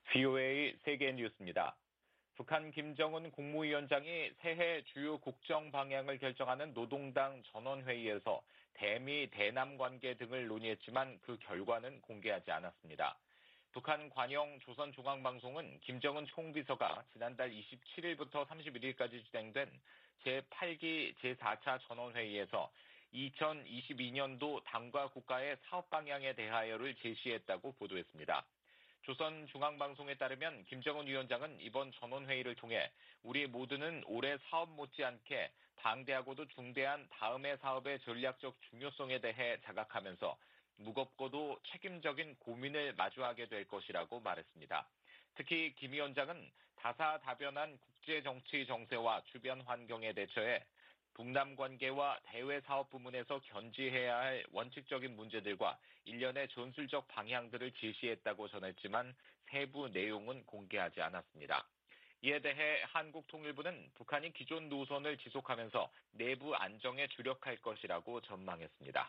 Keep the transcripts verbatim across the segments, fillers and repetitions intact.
브이오에이 세계 뉴스입니다. 북한 김정은 국무위원장이 새해 주요 국정 방향을 결정하는 노동당 전원회의에서 대미 대남 관계 등을 논의했지만 그 결과는 공개하지 않았습니다. 북한 관영 조선중앙방송은 김정은 총비서가 지난달 이십칠일부터 삼십일일까지 진행된 제팔 기 제사 차 전원회의에서 이천이십이년도 당과 국가의 사업 방향에 대하여를 제시했다고 보도했습니다. 조선중앙방송에 따르면 김정은 위원장은 이번 전원회의를 통해 우리 모두는 올해 사업 못지않게 방대하고도 중대한 다음해 사업의 전략적 중요성에 대해 자각하면서 무겁고도 책임적인 고민을 마주하게 될 것이라고 말했습니다. 특히 김 위원장은 다사다변한 국제정치 정세와 주변 환경에 대처해 북남 관계와 대외 사업 부문에서 견지해야 할 원칙적인 문제들과 일련의 전술적 방향들을 제시했다고 전했지만 세부 내용은 공개하지 않았습니다. 이에 대해 한국통일부는 북한이 기존 노선을 지속하면서 내부 안정에 주력할 것이라고 전망했습니다.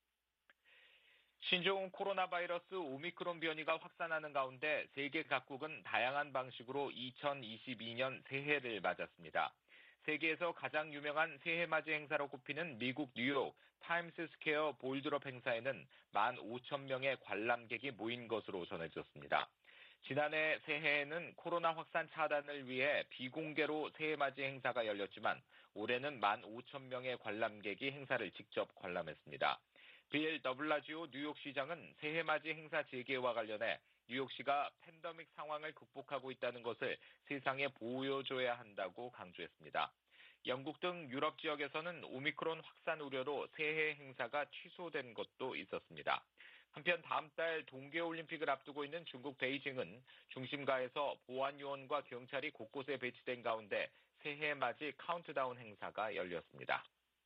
신종 코로나 바이러스 오미크론 변이가 확산하는 가운데 세계 각국은 다양한 방식으로 이천이십이년 새해를 맞았습니다. 세계에서 가장 유명한 새해맞이 행사로 꼽히는 미국 뉴욕 타임스 스퀘어 볼드럽 행사에는 만 오천 명의 관람객이 모인 것으로 전해졌습니다. 지난해 새해에는 코로나 확산 차단을 위해 비공개로 새해맞이 행사가 열렸지만 올해는 만 오천 명의 관람객이 행사를 직접 관람했습니다. 빌 더블라지오 뉴욕시장은 새해맞이 행사 재개와 관련해 뉴욕시가 팬데믹 상황을 극복하고 있다는 것을 세상에 보여줘야 한다고 강조했습니다. 영국 등 유럽 지역에서는 오미크론 확산 우려로 새해 행사가 취소된 것도 있었습니다. 한편 다음 달 동계올림픽을 앞두고 있는 중국 베이징은 중심가에서 보안요원과 경찰이 곳곳에 배치된 가운데 새해 맞이 카운트다운 행사가 열렸습니다.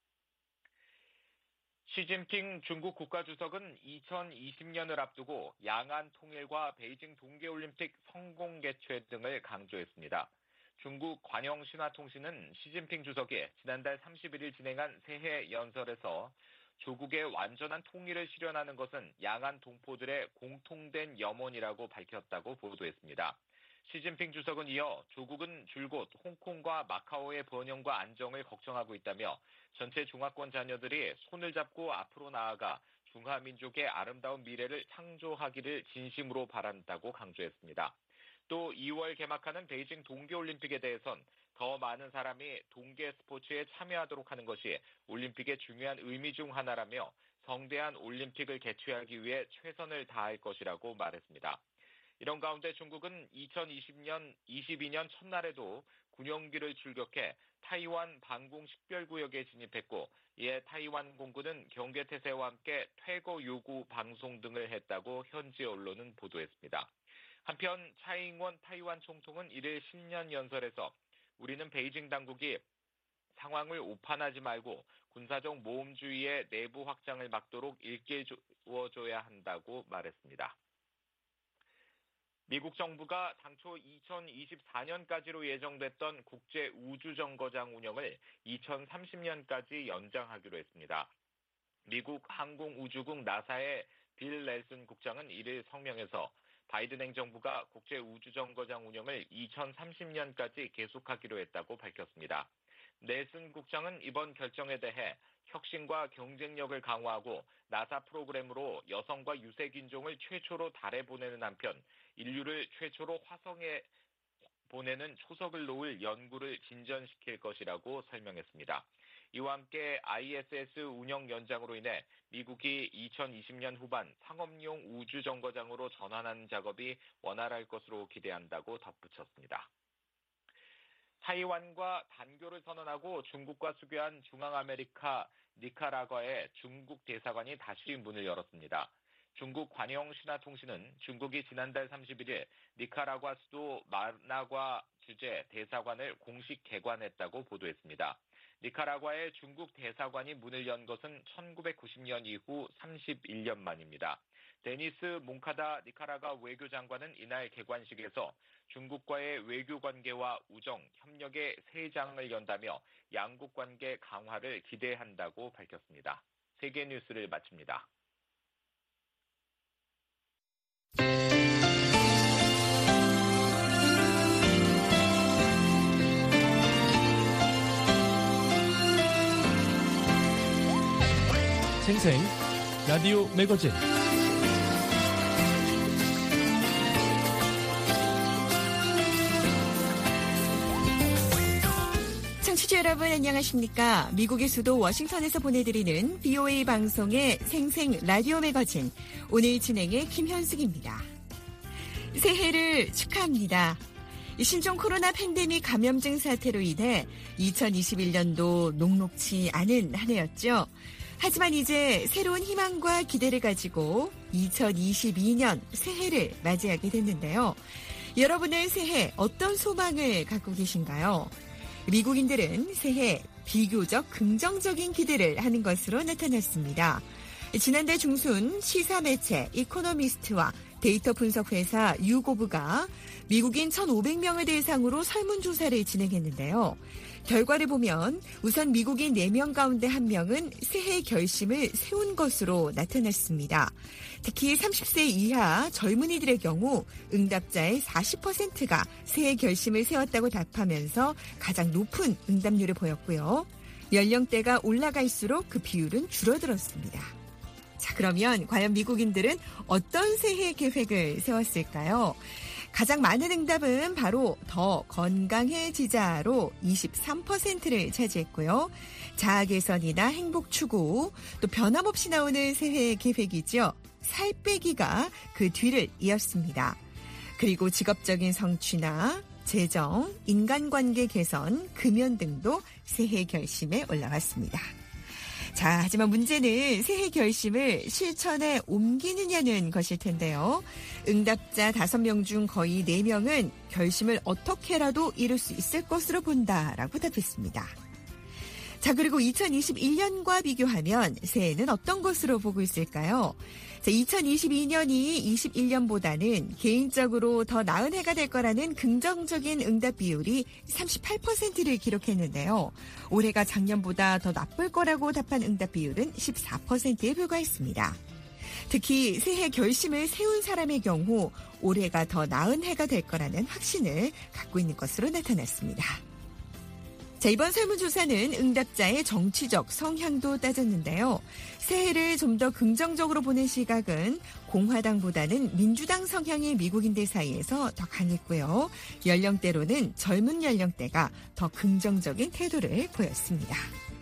시진핑 중국 국가주석은 이천이십년을 앞두고 양안 통일과 베이징 동계올림픽 성공 개최 등을 강조했습니다. 중국 관영신화통신은 시진핑 주석이 지난달 삼십일일 진행한 새해 연설에서 조국의 완전한 통일을 실현하는 것은 양안 동포들의 공통된 염원이라고 밝혔다고 보도했습니다. 시진핑 주석은 이어 조국은 줄곧 홍콩과 마카오의 번영과 안정을 걱정하고 있다며 전체 중화권 자녀들이 손을 잡고 앞으로 나아가 중화민족의 아름다운 미래를 창조하기를 진심으로 바란다고 강조했습니다. 또 이월 개막하는 베이징 동계올림픽에 대해선 더 많은 사람이 동계 스포츠에 참여하도록 하는 것이 올림픽의 중요한 의미 중 하나라며 성대한 올림픽을 개최하기 위해 최선을 다할 것이라고 말했습니다. 이런 가운데 중국은 이천이십년, 이십이년 첫날에도 군용기를 출격해 타이완 방공 식별구역에 진입했고 이에 타이완 공군은 경계태세와 함께 퇴거 요구 방송 등을 했다고 현지 언론은 보도했습니다. 한편 차이잉원 타이완 총통은 이를 신년 연설에서 우리는 베이징 당국이 상황을 오판하지 말고 군사적 모험주의의 내부 확장을 막도록 일깨워줘야 한다고 말했습니다. 미국 정부가 당초 이천이십사년까지로 예정됐던 국제우주정거장 운영을 이천삼십년까지 연장하기로 했습니다. 미국 항공우주국 나사의 빌 넬슨 국장은 이를 성명해서 바이든 행정부가 국제우주정거장 운영을 이천삼십년까지 계속하기로 했다고 밝혔습니다. 넬슨 국장은 이번 결정에 대해 혁신과 경쟁력을 강화하고 나사 프로그램으로 여성과 유색인종을 최초로 달에 보내는 한편 인류를 최초로 화성에 보내는 초석을 놓을 연구를 진전시킬 것이라고 설명했습니다. 이와 함께 아이에스에스 운영 연장으로 인해 미국이 이천이십년 후반 상업용 우주정거장으로 전환하는 작업이 원활할 것으로 기대한다고 덧붙였습니다. 타이완과 단교를 선언하고 중국과 수교한 중앙아메리카 니카라과의 중국 대사관이 다시 문을 열었습니다. 중국 관영신화통신은 중국이 지난달 삼십일일 니카라과 수도 마나과 주재 대사관을 공식 개관했다고 보도했습니다. 니카라과의 중국 대사관이 문을 연 것은 천구백구십년 이후 삼십일년 만입니다. 데니스 몽카다 니카라과 외교장관은 이날 개관식에서 중국과의 외교 관계와 우정, 협력의 새 장을 연다며 양국 관계 강화를 기대한다고 밝혔습니다. 세계 뉴스를 마칩니다. 생생 라디오 매거진. 청취자 여러분 안녕하십니까? 미국의 수도 워싱턴에서 보내드리는 비오에이 방송의 생생 라디오 매거진, 오늘 진행의 김현숙입니다. 새해를 축하합니다. 신종 코로나 팬데믹 감염증 사태로 인해 이천이십일 년도 녹록치 않은 한 해였죠. 하지만 이제 새로운 희망과 기대를 가지고 이천이십이 년 새해를 맞이하게 됐는데요. 여러분의 새해 어떤 소망을 갖고 계신가요? 미국인들은 새해 비교적 긍정적인 기대를 하는 것으로 나타났습니다. 지난달 중순 시사매체 이코노미스트와 데이터 분석 회사 유고브가 미국인 천오백 명을 대상으로 설문조사를 진행했는데요. 결과를 보면 우선 미국인 네 명 가운데 한 명은 새해 결심을 세운 것으로 나타났습니다. 특히 삼십 세 이하 젊은이들의 경우 응답자의 사십 퍼센트가 새해 결심을 세웠다고 답하면서 가장 높은 응답률을 보였고요. 연령대가 올라갈수록 그 비율은 줄어들었습니다. 자, 그러면 과연 미국인들은 어떤 새해 계획을 세웠을까요? 가장 많은 응답은 바로 더 건강해지자로 이십삼 퍼센트를 차지했고요. 자아 개선이나 행복 추구, 또 변함없이 나오는 새해 계획이죠. 살 빼기가 그 뒤를 이었습니다. 그리고 직업적인 성취나 재정, 인간관계 개선, 금연 등도 새해 결심에 올라왔습니다. 자, 하지만 문제는 새해 결심을 실천에 옮기느냐는 것일 텐데요. 응답자 다섯 명 중 거의 네 명은 결심을 어떻게라도 이룰 수 있을 것으로 본다라고 답했습니다. 자, 그리고 이천이십일 년과 비교하면 새해는 어떤 것으로 보고 있을까요? 자, 이천이십이 년이 이십일 년보다는 개인적으로 더 나은 해가 될 거라는 긍정적인 응답 비율이 삼십팔 퍼센트를 기록했는데요. 올해가 작년보다 더 나쁠 거라고 답한 응답 비율은 십사 퍼센트에 불과했습니다. 특히 새해 결심을 세운 사람의 경우 올해가 더 나은 해가 될 거라는 확신을 갖고 있는 것으로 나타났습니다. 자, 이번 설문조사는 응답자의 정치적 성향도 따졌는데요. 새해를 좀 더 긍정적으로 보는 시각은 공화당보다는 민주당 성향의 미국인들 사이에서 더 강했고요. 연령대로는 젊은 연령대가 더 긍정적인 태도를 보였습니다.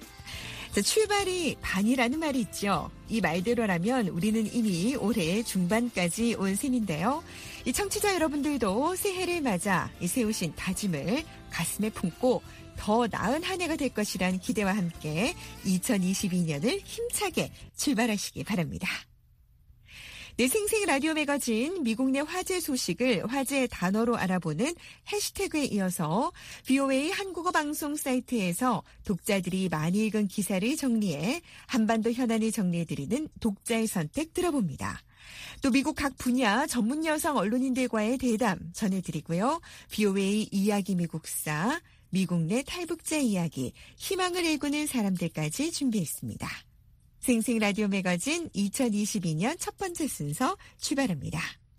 자, 출발이 반이라는 말이 있죠. 이 말대로라면 우리는 이미 올해 중반까지 온 셈인데요. 이 청취자 여러분들도 새해를 맞아 이 세우신 다짐을 가슴에 품고 더 나은 한 해가 될 것이란 기대와 함께 이천이십이 년을 힘차게 출발하시기 바랍니다. 네, 생생 라디오 매거진 미국 내 화제 소식을 화제 단어로 알아보는 해시태그에 이어서 비오에이 한국어 방송 사이트에서 독자들이 많이 읽은 기사를 정리해 한반도 현안을 정리해드리는 독자의 선택 들어봅니다. 또 미국 각 분야 전문 여성 언론인들과의 대담 전해드리고요. 비오에이 이야기 미국사, 미국 내 탈북자 이야기, 희망을 일구는 사람들까지 준비했습니다. 생생 라디오 매거진 이천이십이 년 첫 번째 순서 출발합니다.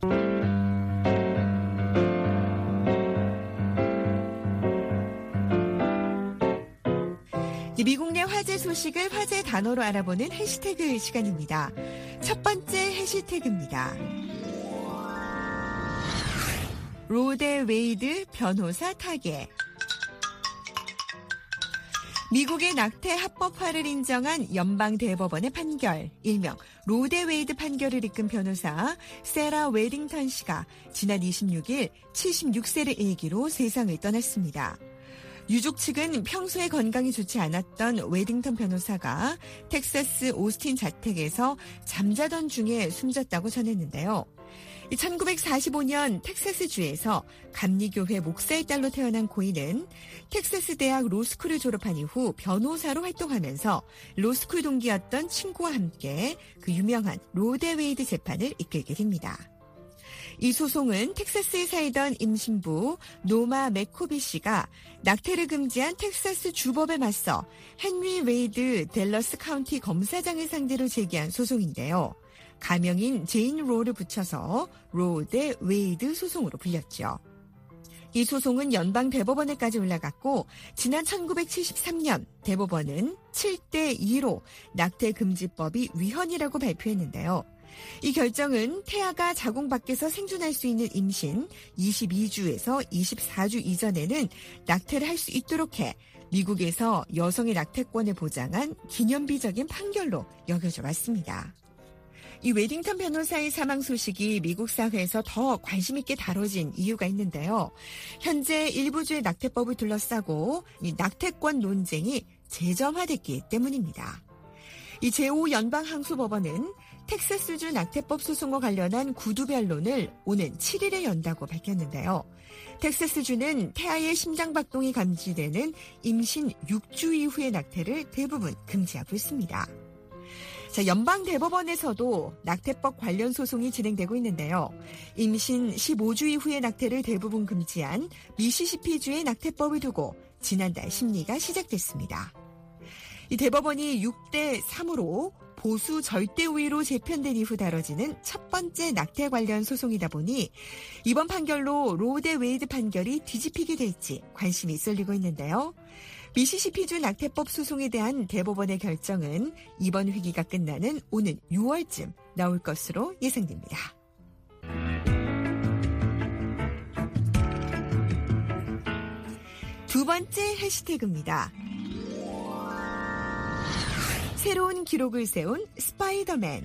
미국 내 화제 소식을 화제 단어로 알아보는 해시태그 시간입니다. 첫 번째 해시태그입니다. 로데 웨이드 변호사 타계. 미국의 낙태 합법화를 인정한 연방대법원의 판결, 일명 로데 웨이드 판결을 이끈 변호사 세라 웨딩턴 씨가 지난 이십육 일 칠십육 세를 일기로 세상을 떠났습니다. 유족 측은 평소에 건강이 좋지 않았던 웨딩턴 변호사가 텍사스 오스틴 자택에서 잠자던 중에 숨졌다고 전했는데요. 천구백사십오 년 텍사스주에서 감리교회 목사의 딸로 태어난 고인은 텍사스 대학 로스쿨을 졸업한 이후 변호사로 활동하면서 로스쿨 동기였던 친구와 함께 그 유명한 로데 웨이드 재판을 이끌게 됩니다. 이 소송은 텍사스에 살던 임신부 노마 맥코비 씨가 낙태를 금지한 텍사스 주법에 맞서 헨리 웨이드 댈러스 카운티 검사장을 상대로 제기한 소송인데요. 가명인 제인 로를 붙여서 로 대 웨이드 소송으로 불렸죠. 이 소송은 연방 대법원에까지 올라갔고 지난 천구백칠십삼 년 대법원은 칠 대 이로 낙태금지법이 위헌이라고 발표했는데요. 이 결정은 태아가 자궁 밖에서 생존할 수 있는 임신 이십이 주에서 이십사 주 이전에는 낙태를 할 수 있도록 해 미국에서 여성의 낙태권을 보장한 기념비적인 판결로 여겨져 왔습니다. 이 웨딩턴 변호사의 사망 소식이 미국 사회에서 더 관심 있게 다뤄진 이유가 있는데요. 현재 일부 주의 낙태법을 둘러싸고 이 낙태권 논쟁이 재점화됐기 때문입니다. 이 제오 연방항소법원은 텍사스주 낙태법 소송과 관련한 구두 변론을 오는 칠 일에 연다고 밝혔는데요. 텍사스주는 태아의 심장박동이 감지되는 임신 육 주 이후의 낙태를 대부분 금지하고 있습니다. 자, 연방 대법원에서도 낙태법 관련 소송이 진행되고 있는데요. 임신 십오 주 이후의 낙태를 대부분 금지한 미시시피주의 낙태법을 두고 지난달 심리가 시작됐습니다. 이 대법원이 육 대 삼으로 보수 절대 우위로 재편된 이후 다뤄지는 첫 번째 낙태 관련 소송이다 보니 이번 판결로 로 대 웨이드 판결이 뒤집히게 될지 관심이 쏠리고 있는데요. 미시시피주 낙태법 소송에 대한 대법원의 결정은 이번 회기가 끝나는 오는 유월쯤 나올 것으로 예상됩니다. 두 번째 해시태그입니다. 새로운 기록을 세운 스파이더맨.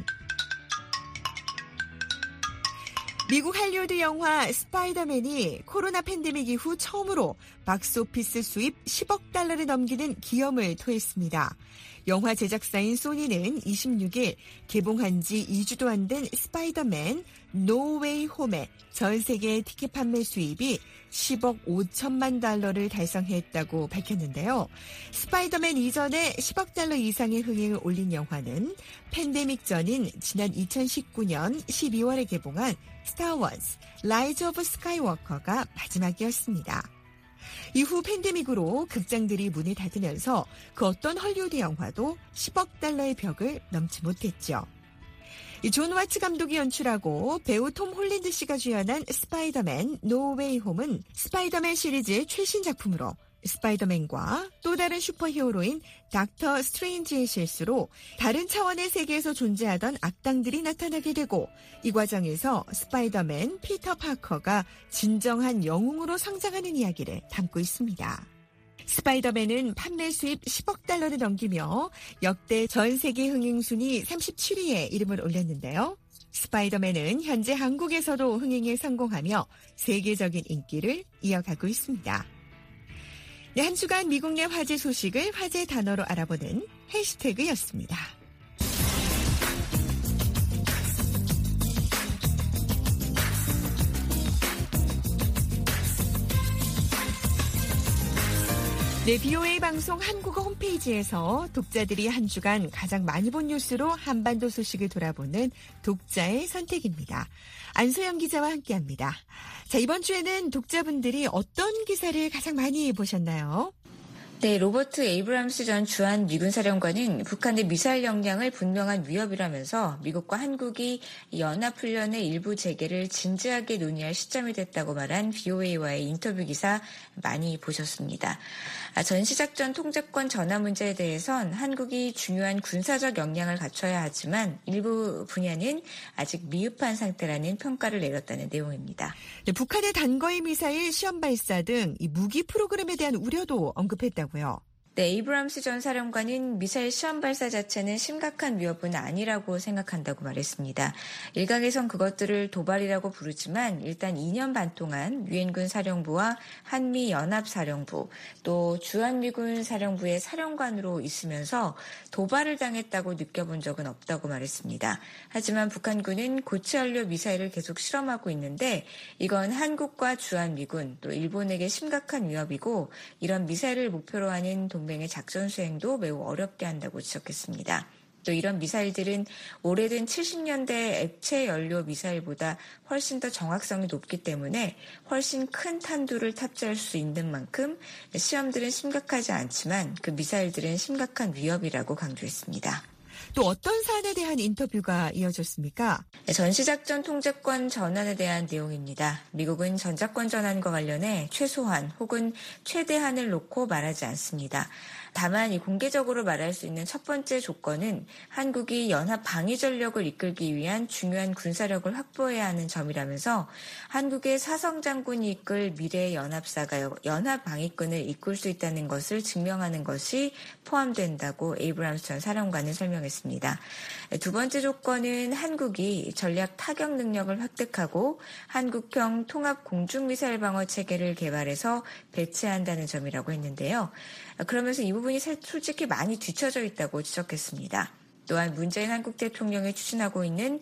미국 할리우드 영화 스파이더맨이 코로나 팬데믹 이후 처음으로 박스오피스 수입 십억 달러를 넘기는 기염을 토했습니다. 영화 제작사인 소니는 이십육 일 개봉한 지 이 주도 안 된 스파이더맨 노 웨이 홈의 전 세계 티켓 판매 수입이 십억 오천만 달러를 달성했다고 밝혔는데요. 스파이더맨 이전에 십억 달러 이상의 흥행을 올린 영화는 팬데믹 전인 지난 이천십구 년 십이월에 개봉한 스타워즈 라이즈 오브 스카이워커가 마지막이었습니다. 이후 팬데믹으로 극장들이 문을 닫으면서 그 어떤 헐리우드 영화도 십억 달러의 벽을 넘지 못했죠. 존 와츠 감독이 연출하고 배우 톰 홀랜드 씨가 주연한 스파이더맨 노 웨이 홈은 스파이더맨 시리즈의 최신 작품으로 스파이더맨과 또 다른 슈퍼히어로인 닥터 스트레인지의 실수로 다른 차원의 세계에서 존재하던 악당들이 나타나게 되고 이 과정에서 스파이더맨 피터 파커가 진정한 영웅으로 성장하는 이야기를 담고 있습니다. 스파이더맨은 판매 수입 십억 달러를 넘기며 역대 전 세계 흥행 순위 삼십칠 위에 이름을 올렸는데요. 스파이더맨은 현재 한국에서도 흥행에 성공하며 세계적인 인기를 이어가고 있습니다. 네, 한 주간 미국 내 화제 소식을 화제 단어로 알아보는 해시태그였습니다. 네, 비오에이 방송 한국어 홈페이지에서 독자들이 한 주간 가장 많이 본 뉴스로 한반도 소식을 돌아보는 독자의 선택입니다. 안소영 기자와 함께합니다. 자, 이번 주에는 독자분들이 어떤 기사를 가장 많이 보셨나요? 네, 로버트 에이브람스 전 주한 미군 사령관은 북한의 미사일 역량을 분명한 위협이라면서 미국과 한국이 연합훈련의 일부 재개를 진지하게 논의할 시점이 됐다고 말한 비오에이와의 인터뷰 기사 많이 보셨습니다. 전시작전 통제권 전환 문제에 대해선 한국이 중요한 군사적 역량을 갖춰야 하지만 일부 분야는 아직 미흡한 상태라는 평가를 내렸다는 내용입니다. 네, 북한의 단거리 미사일 시험 발사 등 이 무기 프로그램에 대한 우려도 언급했다고요. 네, 에이브람스 전 사령관은 미사일 시험 발사 자체는 심각한 위협은 아니라고 생각한다고 말했습니다. 일각에선 그것들을 도발이라고 부르지만 일단 이 년 반 동안 유엔군 사령부와 한미연합사령부 또 주한미군 사령부의 사령관으로 있으면서 도발을 당했다고 느껴본 적은 없다고 말했습니다. 하지만 북한군은 고체연료 미사일을 계속 실험하고 있는데 이건 한국과 주한미군 또 일본에게 심각한 위협이고 이런 미사일을 목표로 하는 동 동맹의 작전 수행도 매우 어렵게 한다고 지적했습니다. 또 이런 미사일들은 오래된 칠십 년대 액체 연료 미사일보다 훨씬 더 정확성이 높기 때문에 훨씬 큰 탄두를 탑재할 수 있는 만큼 시험들은 심각하지 않지만 그 미사일들은 심각한 위협이라고 강조했습니다. 또 어떤 사안에 대한 인터뷰가 이어졌습니까? 전시작전 통제권 전환에 대한 내용입니다. 미국은 전작권 전환과 관련해 최소한 혹은 최대한을 놓고 말하지 않습니다. 다만 이 공개적으로 말할 수 있는 첫 번째 조건은 한국이 연합 방위 전력을 이끌기 위한 중요한 군사력을 확보해야 하는 점이라면서 한국의 사성 장군이 이끌 미래의 연합사가 연합 방위권을 이끌 수 있다는 것을 증명하는 것이 포함된다고 에이브람스 전 사령관은 설명했습니다. 두 번째 조건은 한국이 전략 타격 능력을 획득하고 한국형 통합 공중미사일 방어 체계를 개발해서 배치한다는 점이라고 했는데요. 그러면서 이 부분이 솔직히 많이 뒤처져 있다고 지적했습니다. 또한 문재인 한국 대통령이 추진하고 있는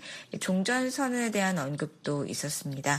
종전선언에 대한 언급도 있었습니다.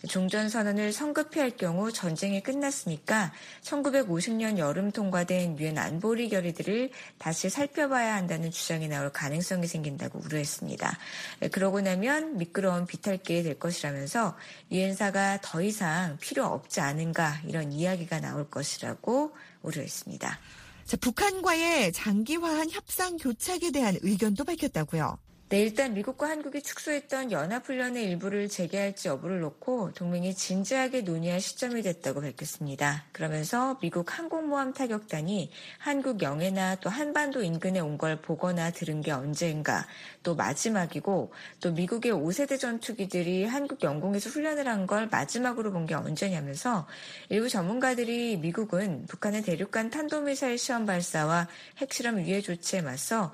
종전선언을 성급히 할 경우 전쟁이 끝났으니까 천구백오십 년 여름 통과된 유엔 안보리 결의들을 다시 살펴봐야 한다는 주장이 나올 가능성이 생긴다고 우려했습니다. 그러고 나면 미끄러운 비탈길이 될 것이라면서 유엔사가 더 이상 필요 없지 않은가 이런 이야기가 나올 것이라고 우려했습니다. 자, 북한과의 장기화한 협상 교착에 대한 의견도 밝혔다고요. 네, 일단 미국과 한국이 축소했던 연합훈련의 일부를 재개할지 여부를 놓고 동맹이 진지하게 논의할 시점이 됐다고 밝혔습니다. 그러면서 미국 항공모함 타격단이 한국 영해나 또 한반도 인근에 온 걸 보거나 들은 게 언제인가, 또 마지막이고 또 미국의 오 세대 전투기들이 한국 영공에서 훈련을 한 걸 마지막으로 본 게 언제냐면서 일부 전문가들이 미국은 북한의 대륙간 탄도미사일 시험 발사와 핵실험 유예 조치에 맞서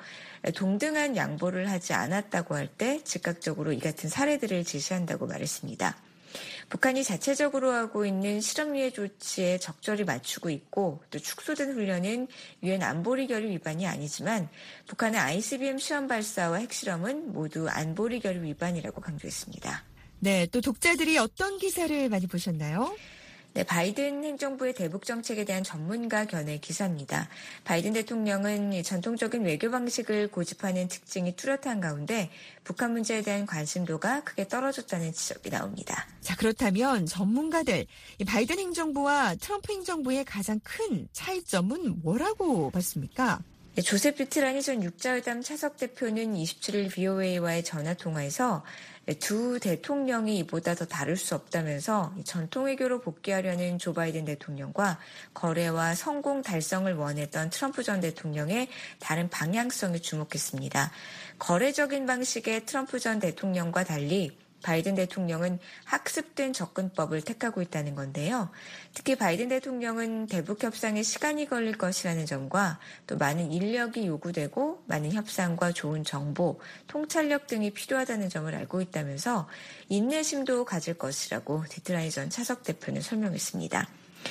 동등한 양보를 하지 않았다고 할 때 즉각적으로 이 같은 사례들을 제시한다고 말했습니다. 북한이 자체적으로 하고 있는 실험 유예 조치에 적절히 맞추고 있고 또 축소된 훈련은 유엔 안보리 결의 위반이 아니지만 북한의 아이씨비엠 시험 발사와 핵실험은 모두 안보리 결의 위반이라고 강조했습니다. 네, 또 독자들이 어떤 기사를 많이 보셨나요? 네, 바이든 행정부의 대북 정책에 대한 전문가 견해 기사입니다. 바이든 대통령은 전통적인 외교 방식을 고집하는 특징이 뚜렷한 가운데 북한 문제에 대한 관심도가 크게 떨어졌다는 지적이 나옵니다. 자, 그렇다면 전문가들, 이 바이든 행정부와 트럼프 행정부의 가장 큰 차이점은 뭐라고 봤습니까? 네, 조셉 뷰트라니 전 육자회담 차석 대표는 이십칠 일 브이오에이와의 전화통화에서 두 대통령이 이보다 더 다를 수 없다면서 전통 외교로 복귀하려는 조 바이든 대통령과 거래와 성공 달성을 원했던 트럼프 전 대통령의 다른 방향성에 주목했습니다. 거래적인 방식의 트럼프 전 대통령과 달리 바이든 대통령은 학습된 접근법을 택하고 있다는 건데요. 특히 바이든 대통령은 대북 협상에 시간이 걸릴 것이라는 점과 또 많은 인력이 요구되고 많은 협상과 좋은 정보, 통찰력 등이 필요하다는 점을 알고 있다면서 인내심도 가질 것이라고 디트라니 전 차석 대표는 설명했습니다.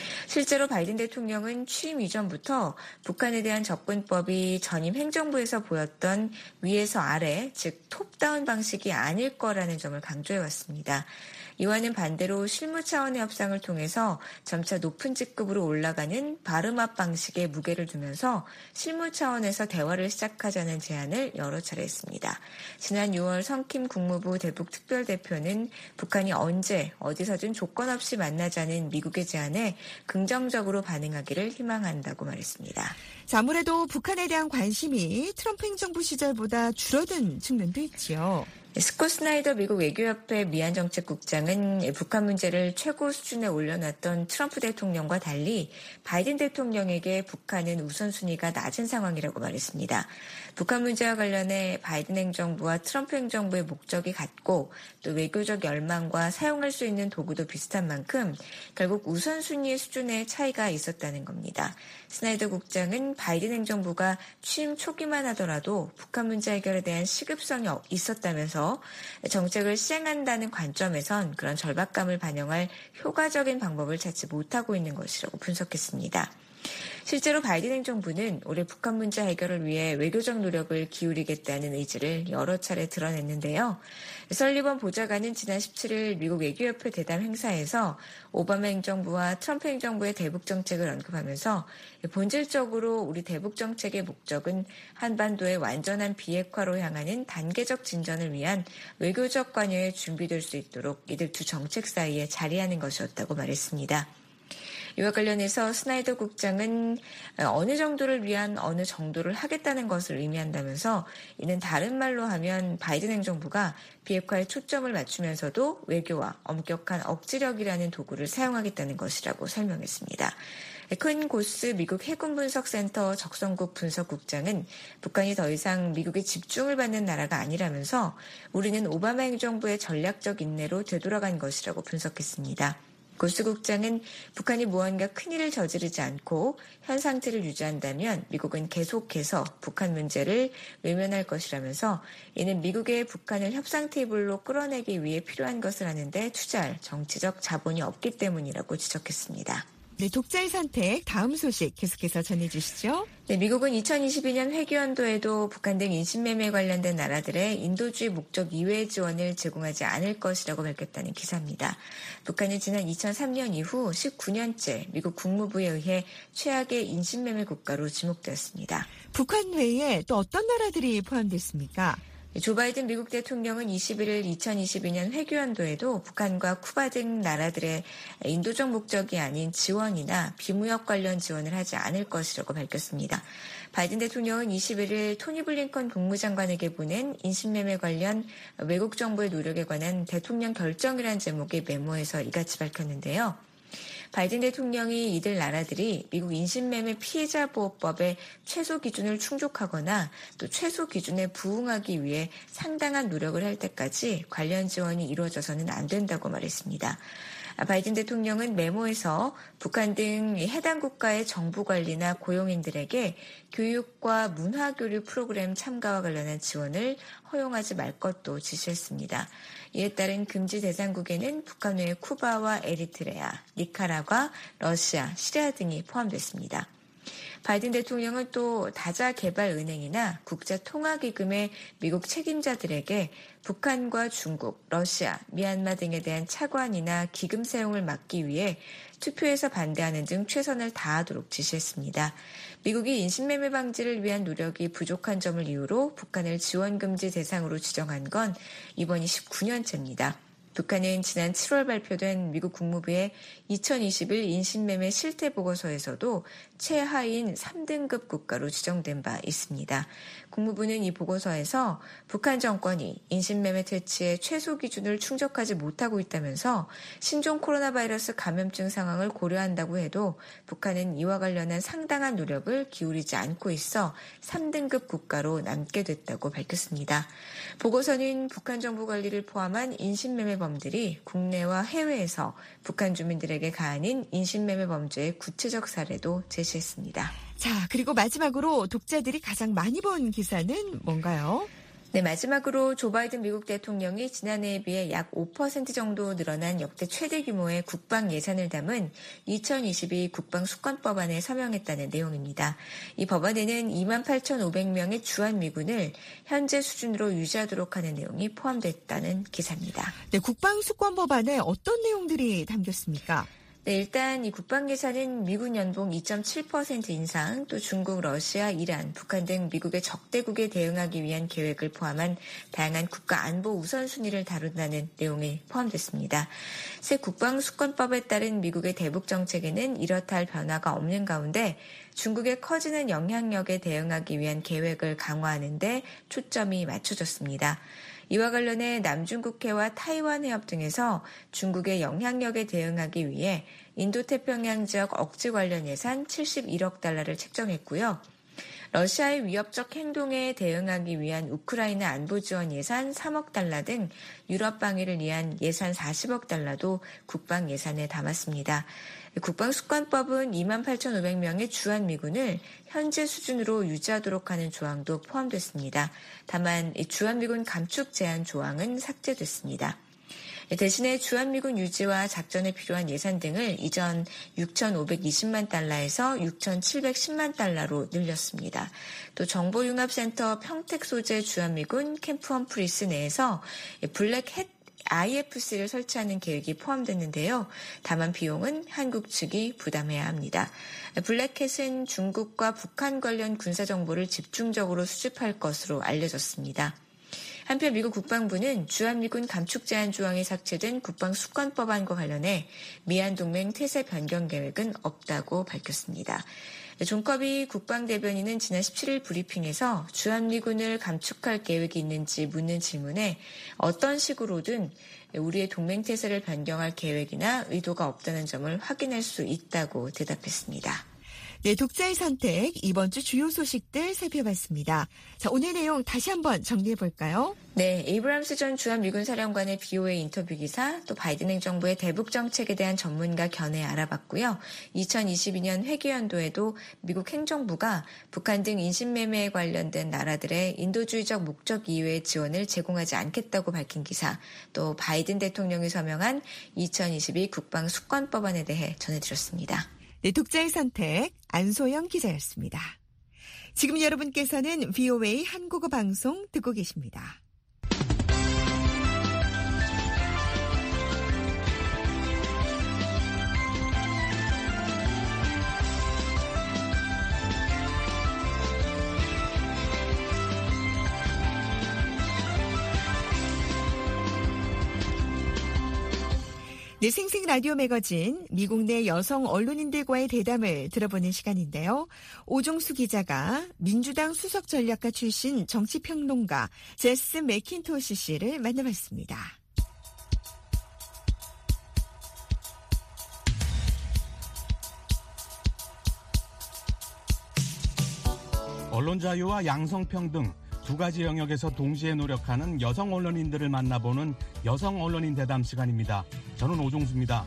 실제로 바이든 대통령은 취임 이전부터 북한에 대한 접근법이 전임 행정부에서 보였던 위에서 아래, 즉 톱다운 방식이 아닐 거라는 점을 강조해왔습니다. 이와는 반대로 실무 차원의 협상을 통해서 점차 높은 직급으로 올라가는 바름업 방식에 무게를 두면서 실무 차원에서 대화를 시작하자는 제안을 여러 차례 했습니다. 지난 유월 성킴 국무부 대북특별대표는 북한이 언제 어디서든 조건 없이 만나자는 미국의 제안에 긍정적으로 반응하기를 희망한다고 말했습니다. 자, 아무래도 북한에 대한 관심이 트럼프 행정부 시절보다 줄어든 측면도 있지요. 스콧 스나이더 미국 외교협회 미안정책국장은 북한 문제를 최고 수준에 올려놨던 트럼프 대통령과 달리 바이든 대통령에게 북한은 우선순위가 낮은 상황이라고 말했습니다. 북한 문제와 관련해 바이든 행정부와 트럼프 행정부의 목적이 같고 또 외교적 열망과 사용할 수 있는 도구도 비슷한 만큼 결국 우선순위의 수준의 차이가 있었다는 겁니다. 스나이더 국장은 바이든 행정부가 취임 초기만 하더라도 북한 문제 해결에 대한 시급성이 있었다면서 정책을 시행한다는 관점에선 그런 절박감을 반영할 효과적인 방법을 찾지 못하고 있는 것이라고 분석했습니다. 실제로 바이든 행정부는 올해 북한 문제 해결을 위해 외교적 노력을 기울이겠다는 의지를 여러 차례 드러냈는데요. 설리번 보좌관은 지난 십칠 일 미국 외교협회 대담 행사에서 오바마 행정부와 트럼프 행정부의 대북 정책을 언급하면서 본질적으로 우리 대북 정책의 목적은 한반도의 완전한 비핵화로 향하는 단계적 진전을 위한 외교적 관여에 준비될 수 있도록 이들 두 정책 사이에 자리하는 것이었다고 말했습니다. 이와 관련해서 스나이더 국장은 어느 정도를 위한 어느 정도를 하겠다는 것을 의미한다면서 이는 다른 말로 하면 바이든 행정부가 비핵화에 초점을 맞추면서도 외교와 엄격한 억지력이라는 도구를 사용하겠다는 것이라고 설명했습니다. 큰 고스 미국 해군분석센터 적성국 분석국장은 북한이 더 이상 미국의 집중을 받는 나라가 아니라면서 우리는 오바마 행정부의 전략적 인내로 되돌아간 것이라고 분석했습니다. 고스 국장은 북한이 무언가 큰일을 저지르지 않고 현 상태를 유지한다면 미국은 계속해서 북한 문제를 외면할 것이라면서 이는 미국의 북한을 협상 테이블로 끌어내기 위해 필요한 것을 하는데 투자할 정치적 자본이 없기 때문이라고 지적했습니다. 네, 독자의 선택 다음 소식 계속해서 전해주시죠. 네, 미국은 이천이십이 년 회계연도에도 북한 등 인신매매 관련된 나라들의 인도주의 목적 이외의 지원을 제공하지 않을 것이라고 밝혔다는 기사입니다. 북한은 지난 이천삼 년 이후 십구 년째 미국 국무부에 의해 최악의 인신매매 국가로 지목되었습니다. 북한 외에 또 어떤 나라들이 포함됐습니까? 조 바이든 미국 대통령은 이십일 일 이천이십이 년 회계연도에도 북한과 쿠바 등 나라들의 인도적 목적이 아닌 지원이나 비무역 관련 지원을 하지 않을 것이라고 밝혔습니다. 바이든 대통령은 이십일 일 토니 블링컨 국무장관에게 보낸 인신매매 관련 외국 정부의 노력에 관한 대통령 결정이라는 제목의 메모에서 이같이 밝혔는데요. 바이든 대통령이 이들 나라들이 미국 인신매매 피해자 보호법의 최소 기준을 충족하거나 또 최소 기준에 부응하기 위해 상당한 노력을 할 때까지 관련 지원이 이루어져서는 안 된다고 말했습니다. 바이든 대통령은 메모에서 북한 등 해당 국가의 정부 관리나 고용인들에게 교육과 문화교류 프로그램 참가와 관련한 지원을 허용하지 말 것도 지시했습니다. 이에 따른 금지 대상국에는 북한 외 쿠바와 에리트레아, 니카라과, 러시아, 시리아 등이 포함됐습니다. 바이든 대통령은 또 다자개발은행이나 국제통화기금의 미국 책임자들에게 북한과 중국, 러시아, 미얀마 등에 대한 차관이나 기금 사용을 막기 위해 투표에서 반대하는 등 최선을 다하도록 지시했습니다. 미국이 인신매매 방지를 위한 노력이 부족한 점을 이유로 북한을 지원금지 대상으로 지정한 건 이번이 십구 년째입니다. 북한은 지난 칠월 발표된 미국 국무부의 이천이십일 인신매매 실태보고서에서도 최하위인 삼 등급 국가로 지정된 바 있습니다. 국무부는 이 보고서에서 북한 정권이 인신매매 퇴치의 최소 기준을 충족하지 못하고 있다면서 신종 코로나 바이러스 감염증 상황을 고려한다고 해도 북한은 이와 관련한 상당한 노력을 기울이지 않고 있어 삼 등급 국가로 남게 됐다고 밝혔습니다. 보고서는 북한 정부 관리를 포함한 인신매매 범들이 국내와 해외에서 북한 주민들에게 가하는 인신매매 범죄의 구체적 사례도 제시했습니다. 자, 그리고 마지막으로 독자들이 가장 많이 본 기사는 뭔가요? 네, 마지막으로 조 바이든 미국 대통령이 지난해에 비해 약 오 퍼센트 정도 늘어난 역대 최대 규모의 국방 예산을 담은 이천이십이 국방수권법안에 서명했다는 내용입니다. 이 법안에는 이만 팔천오백 명의 주한미군을 현재 수준으로 유지하도록 하는 내용이 포함됐다는 기사입니다. 네, 국방수권법안에 어떤 내용들이 담겼습니까? 네, 일단 이 국방 예산은 미군 연봉 이 점 칠 퍼센트 인상, 또 중국, 러시아, 이란, 북한 등 미국의 적대국에 대응하기 위한 계획을 포함한 다양한 국가 안보 우선순위를 다룬다는 내용이 포함됐습니다. 새 국방수권법에 따른 미국의 대북 정책에는 이렇다 할 변화가 없는 가운데 중국의 커지는 영향력에 대응하기 위한 계획을 강화하는 데 초점이 맞춰졌습니다. 이와 관련해 남중국해와 타이완 해협 등에서 중국의 영향력에 대응하기 위해 인도태평양 지역 억지 관련 예산 칠십일억 달러를 책정했고요. 러시아의 위협적 행동에 대응하기 위한 우크라이나 안보 지원 예산 삼억 달러 등 유럽 방위를 위한 예산 사십억 달러도 국방 예산에 담았습니다. 국방수권법은 이만 팔천오백 명의 주한미군을 현재 수준으로 유지하도록 하는 조항도 포함됐습니다. 다만 주한미군 감축 제한 조항은 삭제됐습니다. 대신에 주한미군 유지와 작전에 필요한 예산 등을 이전 육천오백이십만 달러에서 육천칠백십만 달러로 늘렸습니다. 또 정보융합센터 평택 소재 주한미군 캠프 험프리스 내에서 블랙햇 아이에프씨를 설치하는 계획이 포함됐는데요. 다만 비용은 한국 측이 부담해야 합니다. 블랙햇은 중국과 북한 관련 군사정보를 집중적으로 수집할 것으로 알려졌습니다. 한편 미국 국방부는 주한미군 감축 제한 조항이 삭제된 국방수권법안과 관련해 미한동맹 태세 변경 계획은 없다고 밝혔습니다. 존 커비 국방대변인은 지난 십칠일 브리핑에서 주한미군을 감축할 계획이 있는지 묻는 질문에 어떤 식으로든 우리의 동맹 태세를 변경할 계획이나 의도가 없다는 점을 확인할 수 있다고 대답했습니다. 네, 독자의 선택, 이번 주 주요 소식들 살펴봤습니다. 자, 오늘 내용 다시 한번 정리해볼까요? 네, 에이브람스 전 주한미군 사령관의 비오에이 인터뷰 기사, 또 바이든 행정부의 대북 정책에 대한 전문가 견해 알아봤고요. 이천이십이년 회계연도에도 미국 행정부가 북한 등 인신매매에 관련된 나라들의 인도주의적 목적 이외의 지원을 제공하지 않겠다고 밝힌 기사, 또 바이든 대통령이 서명한 이천이십이 국방수권법안에 대해 전해드렸습니다. 네, 독자의 선택, 안소영 기자였습니다. 지금 여러분께서는 브이오에이 한국어 방송 듣고 계십니다. 네, 생생 라디오 매거진, 미국 내 여성 언론인들과의 대담을 들어보는 시간인데요. 오종수 기자가 민주당 수석 전략가 출신 정치평론가 제스 맥킨토시 씨를 만나봤습니다. 언론 자유와 양성평등 두 가지 영역에서 동시에 노력하는 여성 언론인들을 만나보는 여성 언론인 대담 시간입니다. 저는 오종수입니다.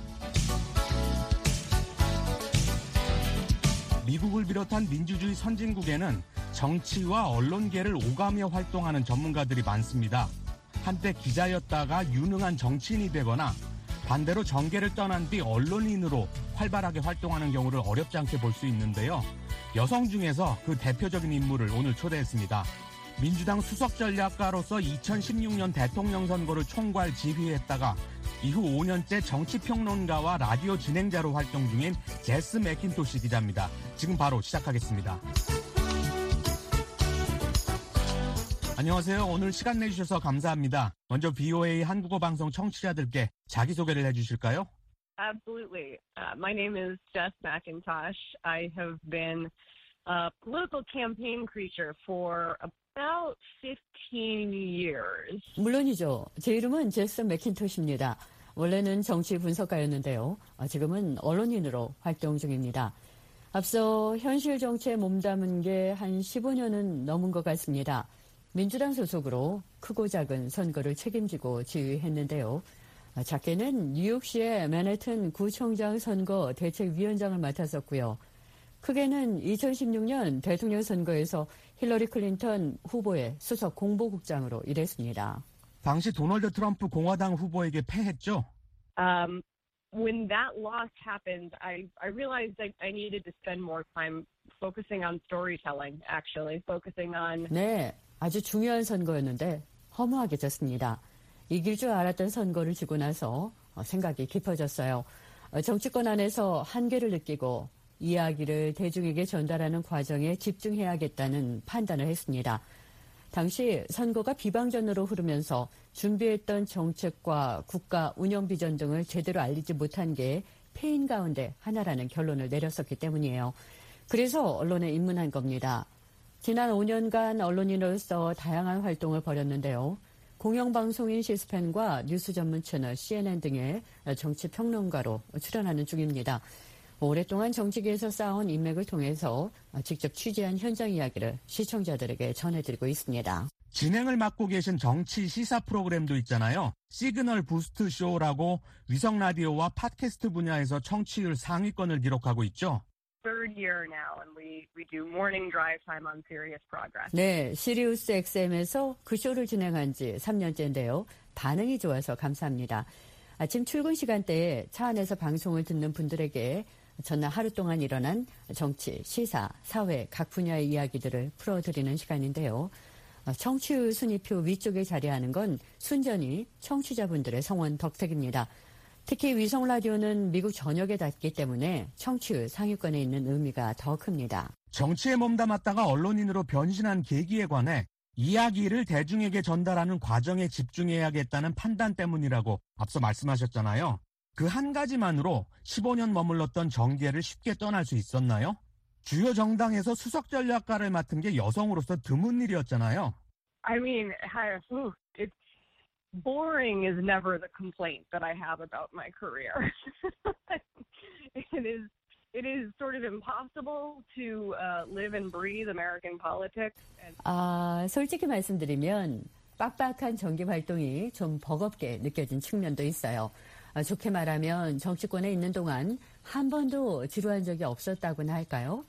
미국을 비롯한 민주주의 선진국에는 정치와 언론계를 오가며 활동하는 전문가들이 많습니다. 한때 기자였다가 유능한 정치인이 되거나 반대로 정계를 떠난 뒤 언론인으로 활발하게 활동하는 경우를 어렵지 않게 볼 수 있는데요. 여성 중에서 그 대표적인 인물을 오늘 초대했습니다. 민주당 수석 전략가로서 이천십육년 대통령 선거를 총괄 지휘했다가 이후 오년째 정치평론가와 라디오 진행자로 활동 중인 제스 맥킨토시 기자입니다. 지금 바로 시작하겠습니다. 안녕하세요. 오늘 시간 내주셔서 감사합니다. 먼저 브이오에이 한국어 방송 청취자들께 자기소개를 해주실까요? Absolutely. Uh, my name is Jess McIntosh. I have been a political campaign creature for about fifteen years. 물론이죠. 제 이름은 제스 맥킨토시입니다. 원래는 정치 분석가였는데요. 지금은 언론인으로 활동 중입니다. 앞서 현실 정치에 몸담은 게 한 십오년은 넘은 것 같습니다. 민주당 소속으로 크고 작은 선거를 책임지고 지휘했는데요. 작게는 뉴욕시의 맨해튼 구청장 선거 대책위원장을 맡았었고요. 크게는 이천십육년 대통령 선거에서 힐러리 클린턴 후보의 수석 공보국장으로 일했습니다. 당시 도널드 트럼프 공화당 후보에게 패했죠? Um, when that loss happened, I, I realized I, I needed to spend more time focusing on storytelling, actually, focusing on... 네, 아주 중요한 선거였는데 허무하게 졌습니다. 이길 줄 알았던 선거를 지고 나서 생각이 깊어졌어요. 정치권 안에서 한계를 느끼고 이야기를 대중에게 전달하는 과정에 집중해야겠다는 판단을 했습니다. 당시 선거가 비방전으로 흐르면서 준비했던 정책과 국가 운영 비전 등을 제대로 알리지 못한 게 패인 가운데 하나라는 결론을 내렸었기 때문이에요. 그래서 언론에 입문한 겁니다. 지난 오년간 언론인으로서 다양한 활동을 벌였는데요. 공영방송인 시스펜과 뉴스 전문 채널 씨엔엔 등의 정치평론가로 출연하는 중입니다. 오랫동안 정치계에서 쌓아온 인맥을 통해서 직접 취재한 현장 이야기를 시청자들에게 전해드리고 있습니다. 진행을 맡고 계신 정치 시사 프로그램도 있잖아요. 시그널 부스트 쇼라고 위성 라디오와 팟캐스트 분야에서 청취율 상위권을 기록하고 있죠. third year now, and we, we do morning drive time on Sirius Progress. 네, 시리우스 엑스엠에서 그 쇼를 진행한 지 삼년째인데요. 반응이 좋아서 감사합니다. 아침 출근 시간대에 차 안에서 방송을 듣는 분들에게 전날 하루 동안 일어난 정치, 시사, 사회 각 분야의 이야기들을 풀어드리는 시간인데요. 청취율 순위표 위쪽에 자리하는 건 순전히 청취자분들의 성원 덕택입니다. 특히 위성 라디오는 미국 전역에 닿기 때문에 청취율 상위권에 있는 의미가 더 큽니다. 정치에 몸담았다가 언론인으로 변신한 계기에 관해 이야기를 대중에게 전달하는 과정에 집중해야겠다는 판단 때문이라고 앞서 말씀하셨잖아요. 그 한 가지만으로 십오 년 머물렀던 정계를 쉽게 떠날 수 있었나요? 주요 정당에서 수석 전략가를 맡은 게 여성으로서 드문 일이었잖아요. I mean, it's boring is never the complaint that I have about my career. It is it is sort of impossible to uh, live and breathe American politics. And... 아, 솔직히 말씀드리면 빡빡한 정기 활동이 좀 버겁게 느껴진 측면도 있어요. 아, 좋게 말하면 정치권에 있는 동안 한 번도 지루한 적이 없었다고나 할까요?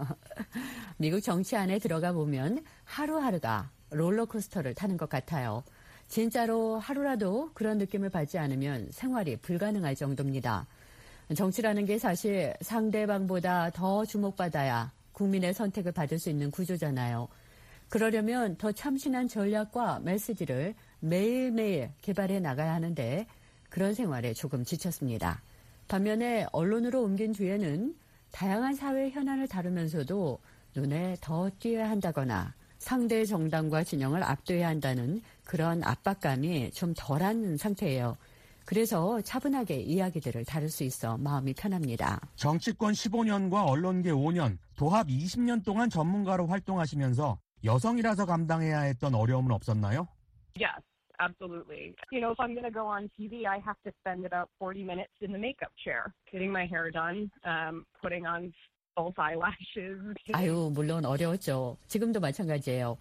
미국 정치 안에 들어가 보면 하루하루가 롤러코스터를 타는 것 같아요. 진짜로 하루라도 그런 느낌을 받지 않으면 생활이 불가능할 정도입니다. 정치라는 게 사실 상대방보다 더 주목받아야 국민의 선택을 받을 수 있는 구조잖아요. 그러려면 더 참신한 전략과 메시지를 매일매일 개발해 나가야 하는데 그런 생활에 조금 지쳤습니다. 반면에 언론으로 옮긴 뒤에는 다양한 사회 현안을 다루면서도 눈에 더 띄어야 한다거나 상대 정당과 진영을 압도해야 한다는 그런 압박감이 좀 덜한 상태예요. 그래서 차분하게 이야기들을 다룰 수 있어 마음이 편합니다. 정치권 십오 년과 언론계 오 년, 도합 이십 년 동안 전문가로 활동하시면서 여성이라서 감당해야 했던 어려움은 없었나요? Yes, absolutely. You know, if I'm going to go on T V, I have to spend about forty minutes in the makeup chair, getting my hair done, um, putting on false eyelashes. 아유, 물론 어려웠죠. 지금도 마찬가지예요.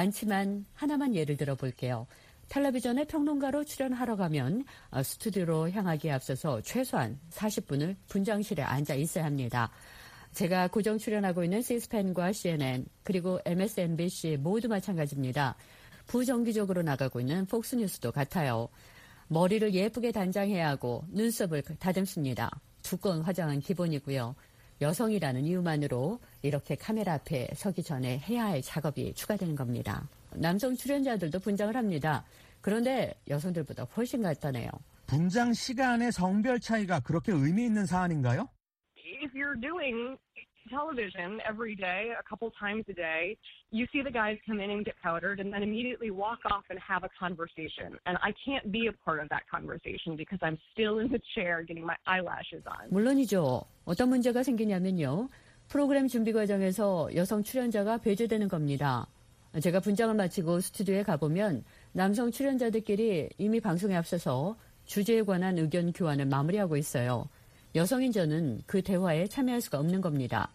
많지만 하나만 예를 들어 볼게요. 텔레비전에 평론가로 출연하러 가면 스튜디오로 향하기에 앞서서 최소한 사십 분을 분장실에 앉아 있어야 합니다. 제가 고정 출연하고 있는 씨스팬과 씨엔엔 그리고 엠에스엔비씨 모두 마찬가지입니다. 부정기적으로 나가고 있는 폭스뉴스도 같아요. 머리를 예쁘게 단장해야 하고 눈썹을 다듬습니다. 두꺼운 화장은 기본이고요. 여성이라는 이유만으로 이렇게 카메라 앞에 서기 전에 해야 할 작업이 추가되는 겁니다. 남성 출연자들도 분장을 합니다. 그런데 여성들보다 훨씬 간단해요. 분장 시간의 성별 차이가 그렇게 의미 있는 사안인가요? If you're doing television every day, a couple times a day, you see the guys come in and get powdered and then immediately walk off and have a conversation. And I can't be a part of that conversation because I'm still in the chair getting my eyelashes on. 물론이죠. 어떤 문제가 생기냐면요. 프로그램 준비 과정에서 여성 출연자가 배제되는 겁니다. 제가 분장을 마치고 스튜디오에 가보면 남성 출연자들끼리 이미 방송에 앞서서 주제에 관한 의견 교환을 마무리하고 있어요. 여성인 저는 그 대화에 참여할 수가 없는 겁니다.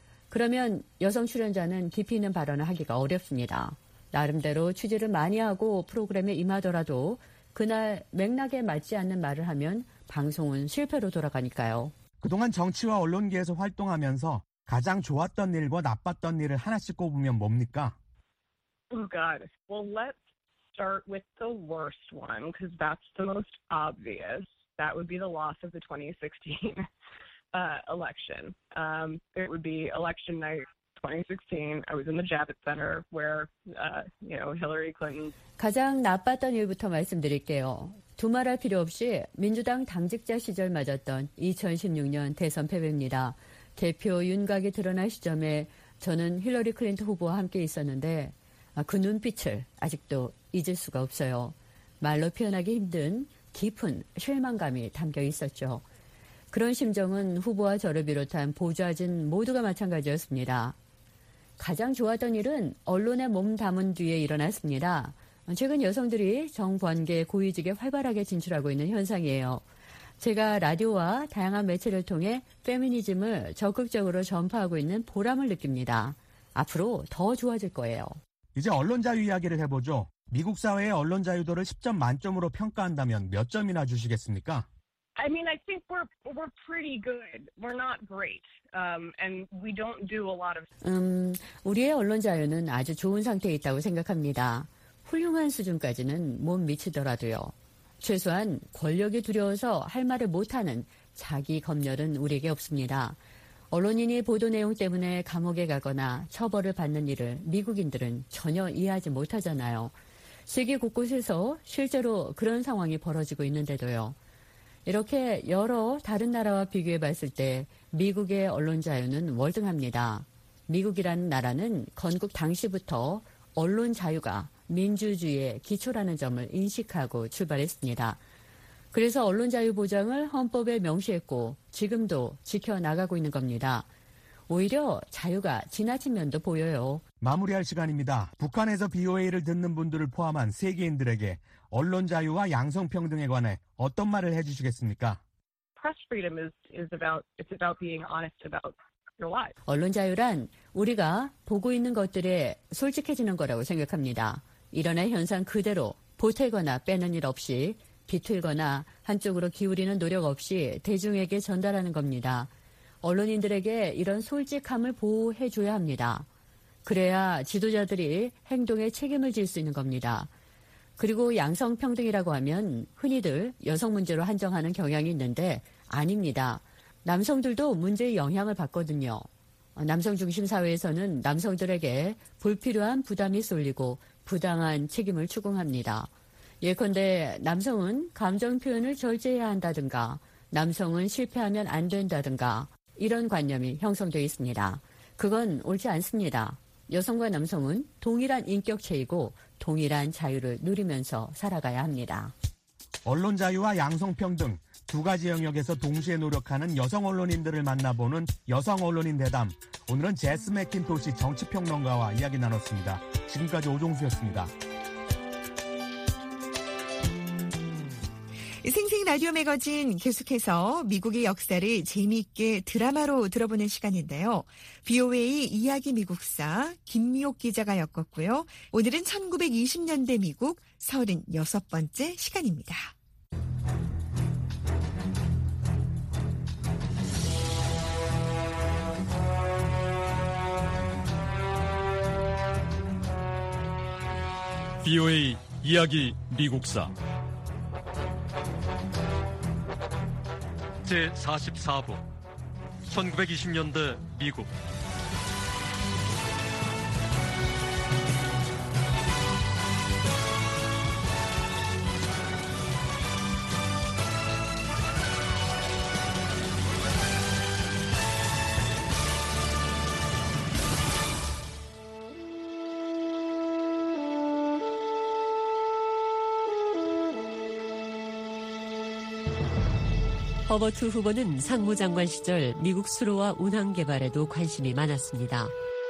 그러면 여성 출연자는 깊이 있는 발언을 하기가 어렵습니다. 나름대로 취재를 많이 하고 프로그램에 임하더라도 그날 맥락에 맞지 않는 말을 하면 방송은 실패로 돌아가니까요. 그동안 정치와 언론계에서 활동하면서 가장 좋았던 일과 나빴던 일을 하나씩 꼽으면 뭡니까? Oh, God. Well, let's start with the worst one because that's the most obvious. That would be the loss of the twenty sixteen uh, election. Um, it would be election night twenty sixteen. I was in the Javits Center where, uh, you know, Hillary Clinton. 가장 나빴던 일부터 말씀드릴게요. 두말할 필요 없이 민주당 당직자 시절 맞았던 이천십육 년 대선 패배입니다. 대표 윤곽이 드러난 시점에 저는 힐러리 클린턴 후보와 함께 있었는데 그 눈빛을 아직도 잊을 수가 없어요. 말로 표현하기 힘든 깊은 실망감이 담겨 있었죠. 그런 심정은 후보와 저를 비롯한 보좌진 모두가 마찬가지였습니다. 가장 좋았던 일은 언론에 몸 담은 뒤에 일어났습니다. 최근 여성들이 정관계 고위직에 활발하게 진출하고 있는 현상이에요. 제가 라디오와 다양한 매체를 통해 페미니즘을 적극적으로 전파하고 있는 보람을 느낍니다. 앞으로 더 좋아질 거예요. 이제 언론 자유 이야기를 해보죠. 미국 사회의 언론 자유도를 십 점 만점으로 평가한다면 몇 점이나 주시겠습니까? I mean, I think we're we're pretty good. We're not great, um, and we don't do a lot of. 음, 우리의 언론 자유는 아주 좋은 상태에 있다고 생각합니다. 훌륭한 수준까지는 못 미치더라도요. 최소한 권력이 두려워서 할 말을 못하는 자기 검열은 우리에게 없습니다. 언론인이 보도 내용 때문에 감옥에 가거나 처벌을 받는 일을 미국인들은 전혀 이해하지 못하잖아요. 세계 곳곳에서 실제로 그런 상황이 벌어지고 있는데도요. 이렇게 여러 다른 나라와 비교해 봤을 때 미국의 언론 자유는 월등합니다. 미국이라는 나라는 건국 당시부터 언론 자유가 민주주의의 기초라는 점을 인식하고 출발했습니다. 그래서 언론 자유 보장을 헌법에 명시했고 지금도 지켜나가고 있는 겁니다. 오히려 자유가 지나친 면도 보여요. 마무리할 시간입니다. 북한에서 비오에이를 듣는 분들을 포함한 세계인들에게 언론 자유와 양성평등에 관해 어떤 말을 해주시겠습니까? Press freedom is, is about, it's about being honest about your life. 언론 자유란 우리가 보고 있는 것들에 솔직해지는 거라고 생각합니다. 일어난 현상 그대로 보태거나 빼는 일 없이 비틀거나 한쪽으로 기울이는 노력 없이 대중에게 전달하는 겁니다. 언론인들에게 이런 솔직함을 보호해줘야 합니다. 그래야 지도자들이 행동에 책임을 질 수 있는 겁니다. 그리고 양성평등이라고 하면 흔히들 여성 문제로 한정하는 경향이 있는데 아닙니다. 남성들도 문제의 영향을 받거든요. 남성 중심 사회에서는 남성들에게 불필요한 부담이 쏠리고 부당한 책임을 추궁합니다. 예컨대 남성은 감정 표현을 절제해야 한다든가 남성은 실패하면 안 된다든가 이런 관념이 형성되어 있습니다. 그건 옳지 않습니다. 여성과 남성은 동일한 인격체이고 동일한 자유를 누리면서 살아가야 합니다. 언론 자유와 양성평등 두 가지 영역에서 동시에 노력하는 여성 언론인들을 만나보는 여성 언론인 대담. 오늘은 제스 맥킨토시 정치평론가와 이야기 나눴습니다. 지금까지 오종수였습니다. 생생 라디오 매거진 계속해서 미국의 역사를 재미있게 드라마로 들어보는 시간인데요. 비오에이 이야기 미국사 김미옥 기자가 엮었고요. 오늘은 천구백이십 년대 미국 서른여섯 번째 시간입니다. 비오에이 이야기 미국사 제사십사 부 천구백이십 년대 미국 허버트 후보는 상무장관 시절 미국 수로와 운항 개발에도 관심이 많았습니다.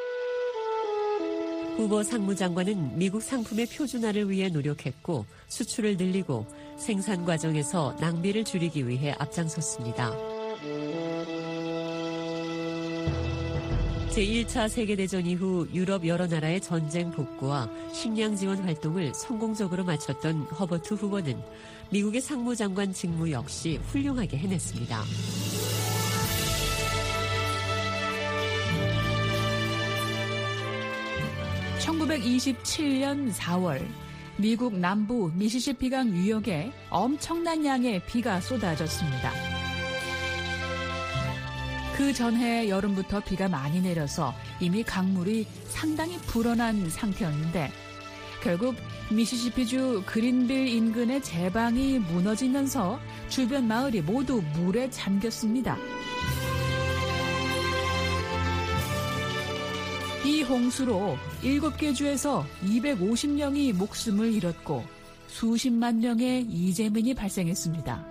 후보 상무장관은 미국 상품의 표준화를 위해 노력했고 수출을 늘리고 생산 과정에서 낭비를 줄이기 위해 앞장섰습니다. 제일 차 세계대전 이후 유럽 여러 나라의 전쟁 복구와 식량 지원 활동을 성공적으로 마쳤던 허버트 후보는 미국의 상무장관 직무 역시 훌륭하게 해냈습니다. 천구백이십칠 년 사월 미국 남부 미시시피강 유역에 엄청난 양의 비가 쏟아졌습니다. 그 전해 여름부터 비가 많이 내려서 이미 강물이 상당히 불어난 상태였는데 결국 미시시피주 그린빌 인근의 제방이 무너지면서 주변 마을이 모두 물에 잠겼습니다. 이 홍수로 일곱 개 주에서 이백오십 명이 목숨을 잃었고 수십만 명의 이재민이 발생했습니다.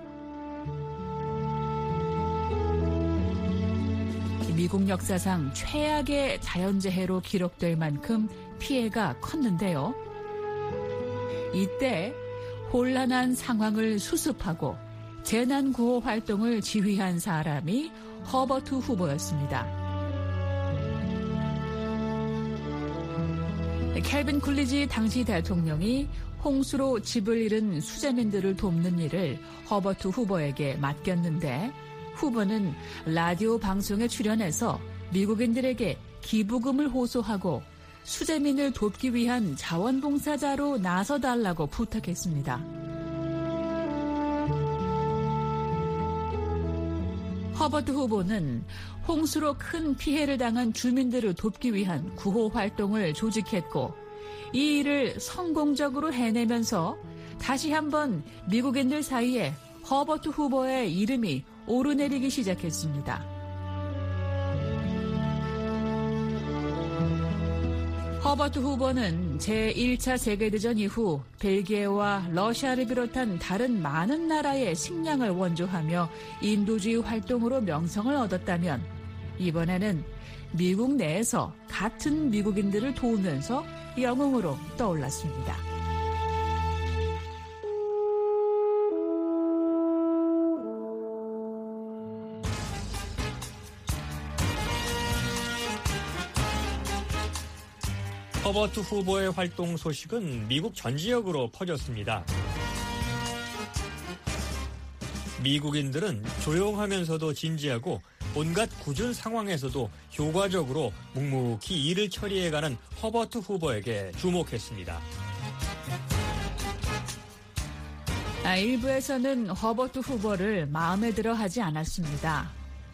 미국 역사상 최악의 자연재해로 기록될 만큼 피해가 컸는데요. 이때 혼란한 상황을 수습하고 재난구호 활동을 지휘한 사람이 허버트 후보였습니다. 켈빈 쿨리지 당시 대통령이 홍수로 집을 잃은 수재민들을 돕는 일을 허버트 후보에게 맡겼는데 후보는 라디오 방송에 출연해서 미국인들에게 기부금을 호소하고 수재민을 돕기 위한 자원봉사자로 나서달라고 부탁했습니다. 허버트 후보는 홍수로 큰 피해를 당한 주민들을 돕기 위한 구호 활동을 조직했고 이 일을 성공적으로 해내면서 다시 한번 미국인들 사이에 허버트 후보의 이름이 오르내리기 시작했습니다. 허버트 후보는 제일 차 세계대전 이후 벨기에와 러시아를 비롯한 다른 많은 나라의 식량을 원조하며 인도주의 활동으로 명성을 얻었다면 이번에는 미국 내에서 같은 미국인들을 도우면서 영웅으로 떠올랐습니다. 허버트 후보의 활동 소식은 미국 전 지역으로 퍼졌습니다. 미국인들은 조용하면서도 진지하고 온갖 굳은 상황에서도 효과적으로 묵묵히 일을 처리해가는 허버트 후보에게 주목했습니다. 아, 일부에서는 허버트 후보를 마음에 들어 하지 않았습니다.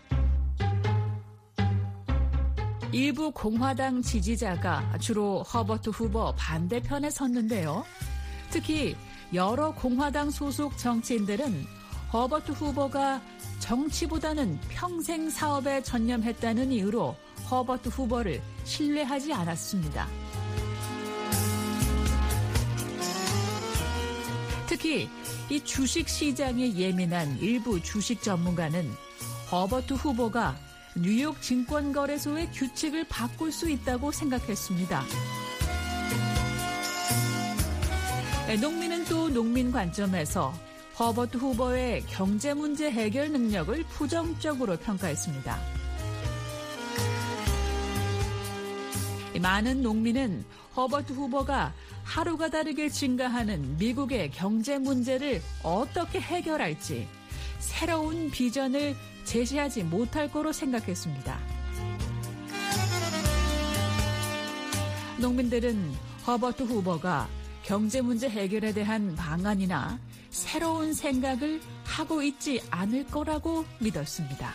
일부 공화당 지지자가 주로 허버트 후보 반대편에 섰는데요. 특히 여러 공화당 소속 정치인들은 허버트 후보가 정치보다는 평생 사업에 전념했다는 이유로 허버트 후보를 신뢰하지 않았습니다. 특히 이 주식 시장에 예민한 일부 주식 전문가는 허버트 후보가 뉴욕 증권거래소의 규칙을 바꿀 수 있다고 생각했습니다. 농민은 또 농민 관점에서 허버트 후보의 경제 문제 해결 능력을 부정적으로 평가했습니다. 많은 농민은 허버트 후보가 하루가 다르게 증가하는 미국의 경제 문제를 어떻게 해결할지 새로운 비전을 제시하지 못할 거로 생각했습니다. 농민들은 허버트 후보가 경제 문제 해결에 대한 방안이나 새로운 생각을 하고 있지 않을 거라고 믿었습니다.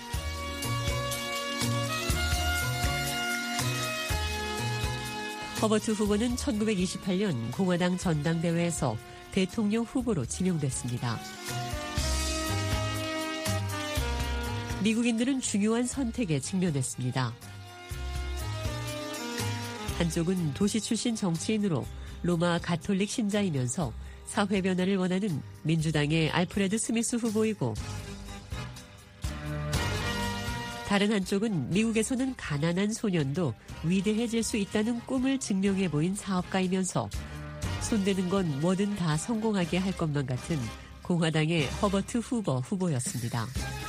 허버트 후보는 천구백이십팔 년 공화당 전당대회에서 대통령 후보로 지명됐습니다. 미국인들은 중요한 선택에 직면했습니다. 한쪽은 도시 출신 정치인으로 로마 가톨릭 신자이면서 사회 변화를 원하는 민주당의 알프레드 스미스 후보이고, 다른 한쪽은 미국에서는 가난한 소년도 위대해질 수 있다는 꿈을 증명해 보인 사업가이면서 손대는 건 뭐든 다 성공하게 할 것만 같은 공화당의 허버트 후보 후보였습니다.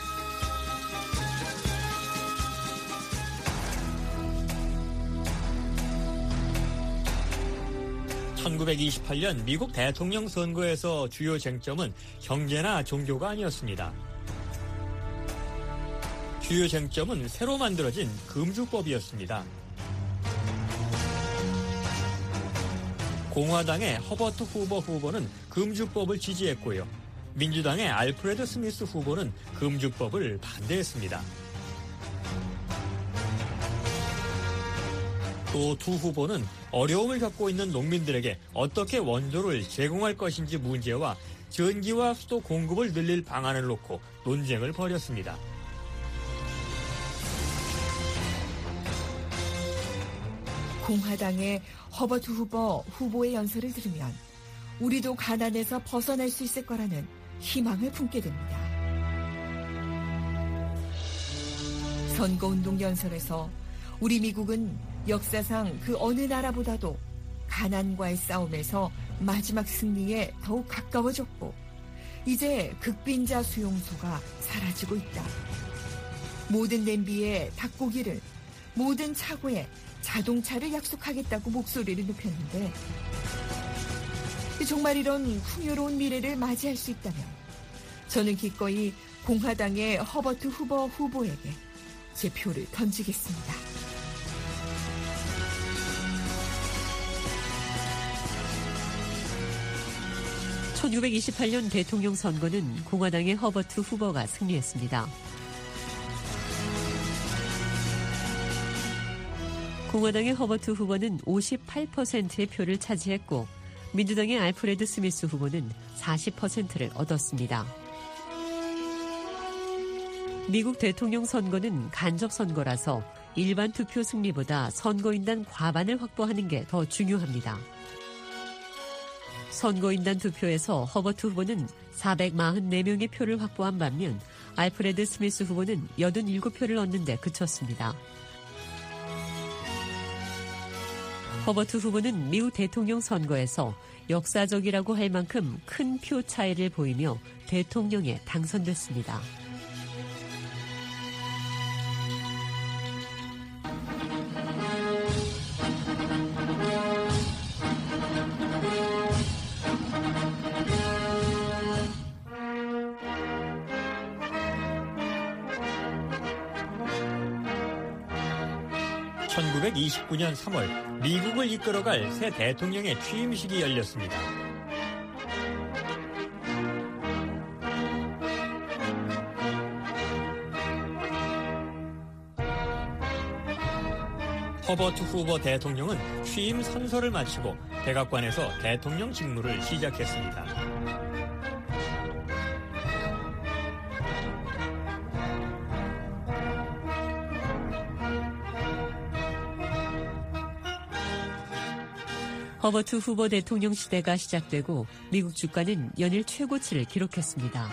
천구백이십팔 년 미국 대통령 선거에서 주요 쟁점은 경제나 종교가 아니었습니다. 주요 쟁점은 새로 만들어진 금주법이었습니다. 공화당의 허버트 후보 후보는 금주법을 지지했고요. 민주당의 알프레드 스미스 후보는 금주법을 반대했습니다. 또 두 후보는 어려움을 겪고 있는 농민들에게 어떻게 원조를 제공할 것인지 문제와 전기와 수도 공급을 늘릴 방안을 놓고 논쟁을 벌였습니다. 공화당의 허버트 후보 후보의 연설을 들으면 우리도 가난에서 벗어날 수 있을 거라는 희망을 품게 됩니다. 선거운동 연설에서 우리 미국은 역사상 그 어느 나라보다도 가난과의 싸움에서 마지막 승리에 더욱 가까워졌고, 이제 극빈자 수용소가 사라지고 있다. 모든 냄비에 닭고기를, 모든 차고에 자동차를 약속하겠다고 목소리를 높였는데, 정말 이런 풍요로운 미래를 맞이할 수 있다면 저는 기꺼이 공화당의 허버트 후보 후보에게 제 표를 던지겠습니다. 천구백이십팔 년 대통령 선거는 공화당의 허버트 후보가 승리했습니다. 공화당의 허버트 후보는 오십팔 퍼센트의 표를 차지했고, 민주당의 알프레드 스미스 후보는 사십 퍼센트를 얻었습니다. 미국 대통령 선거는 간접 선거라서 일반 투표 승리보다 선거인단 과반을 확보하는 게 더 중요합니다. 선거인단 투표에서 허버트 후보는 사백사십사 명의 표를 확보한 반면 알프레드 스미스 후보는 팔십칠 표를 얻는 데 그쳤습니다. 허버트 후보는 미국 대통령 선거에서 역사적이라고 할 만큼 큰 표 차이를 보이며 대통령에 당선됐습니다. 천구백이십구 년 삼월 미국을 이끌어갈 새 대통령의 취임식이 열렸습니다. 허버트 후보 대통령은 취임 선서를 마치고 백악관에서 대통령 직무를 시작했습니다. 허버트 후보 대통령 시대가 시작되고 미국 주가는 연일 최고치를 기록했습니다.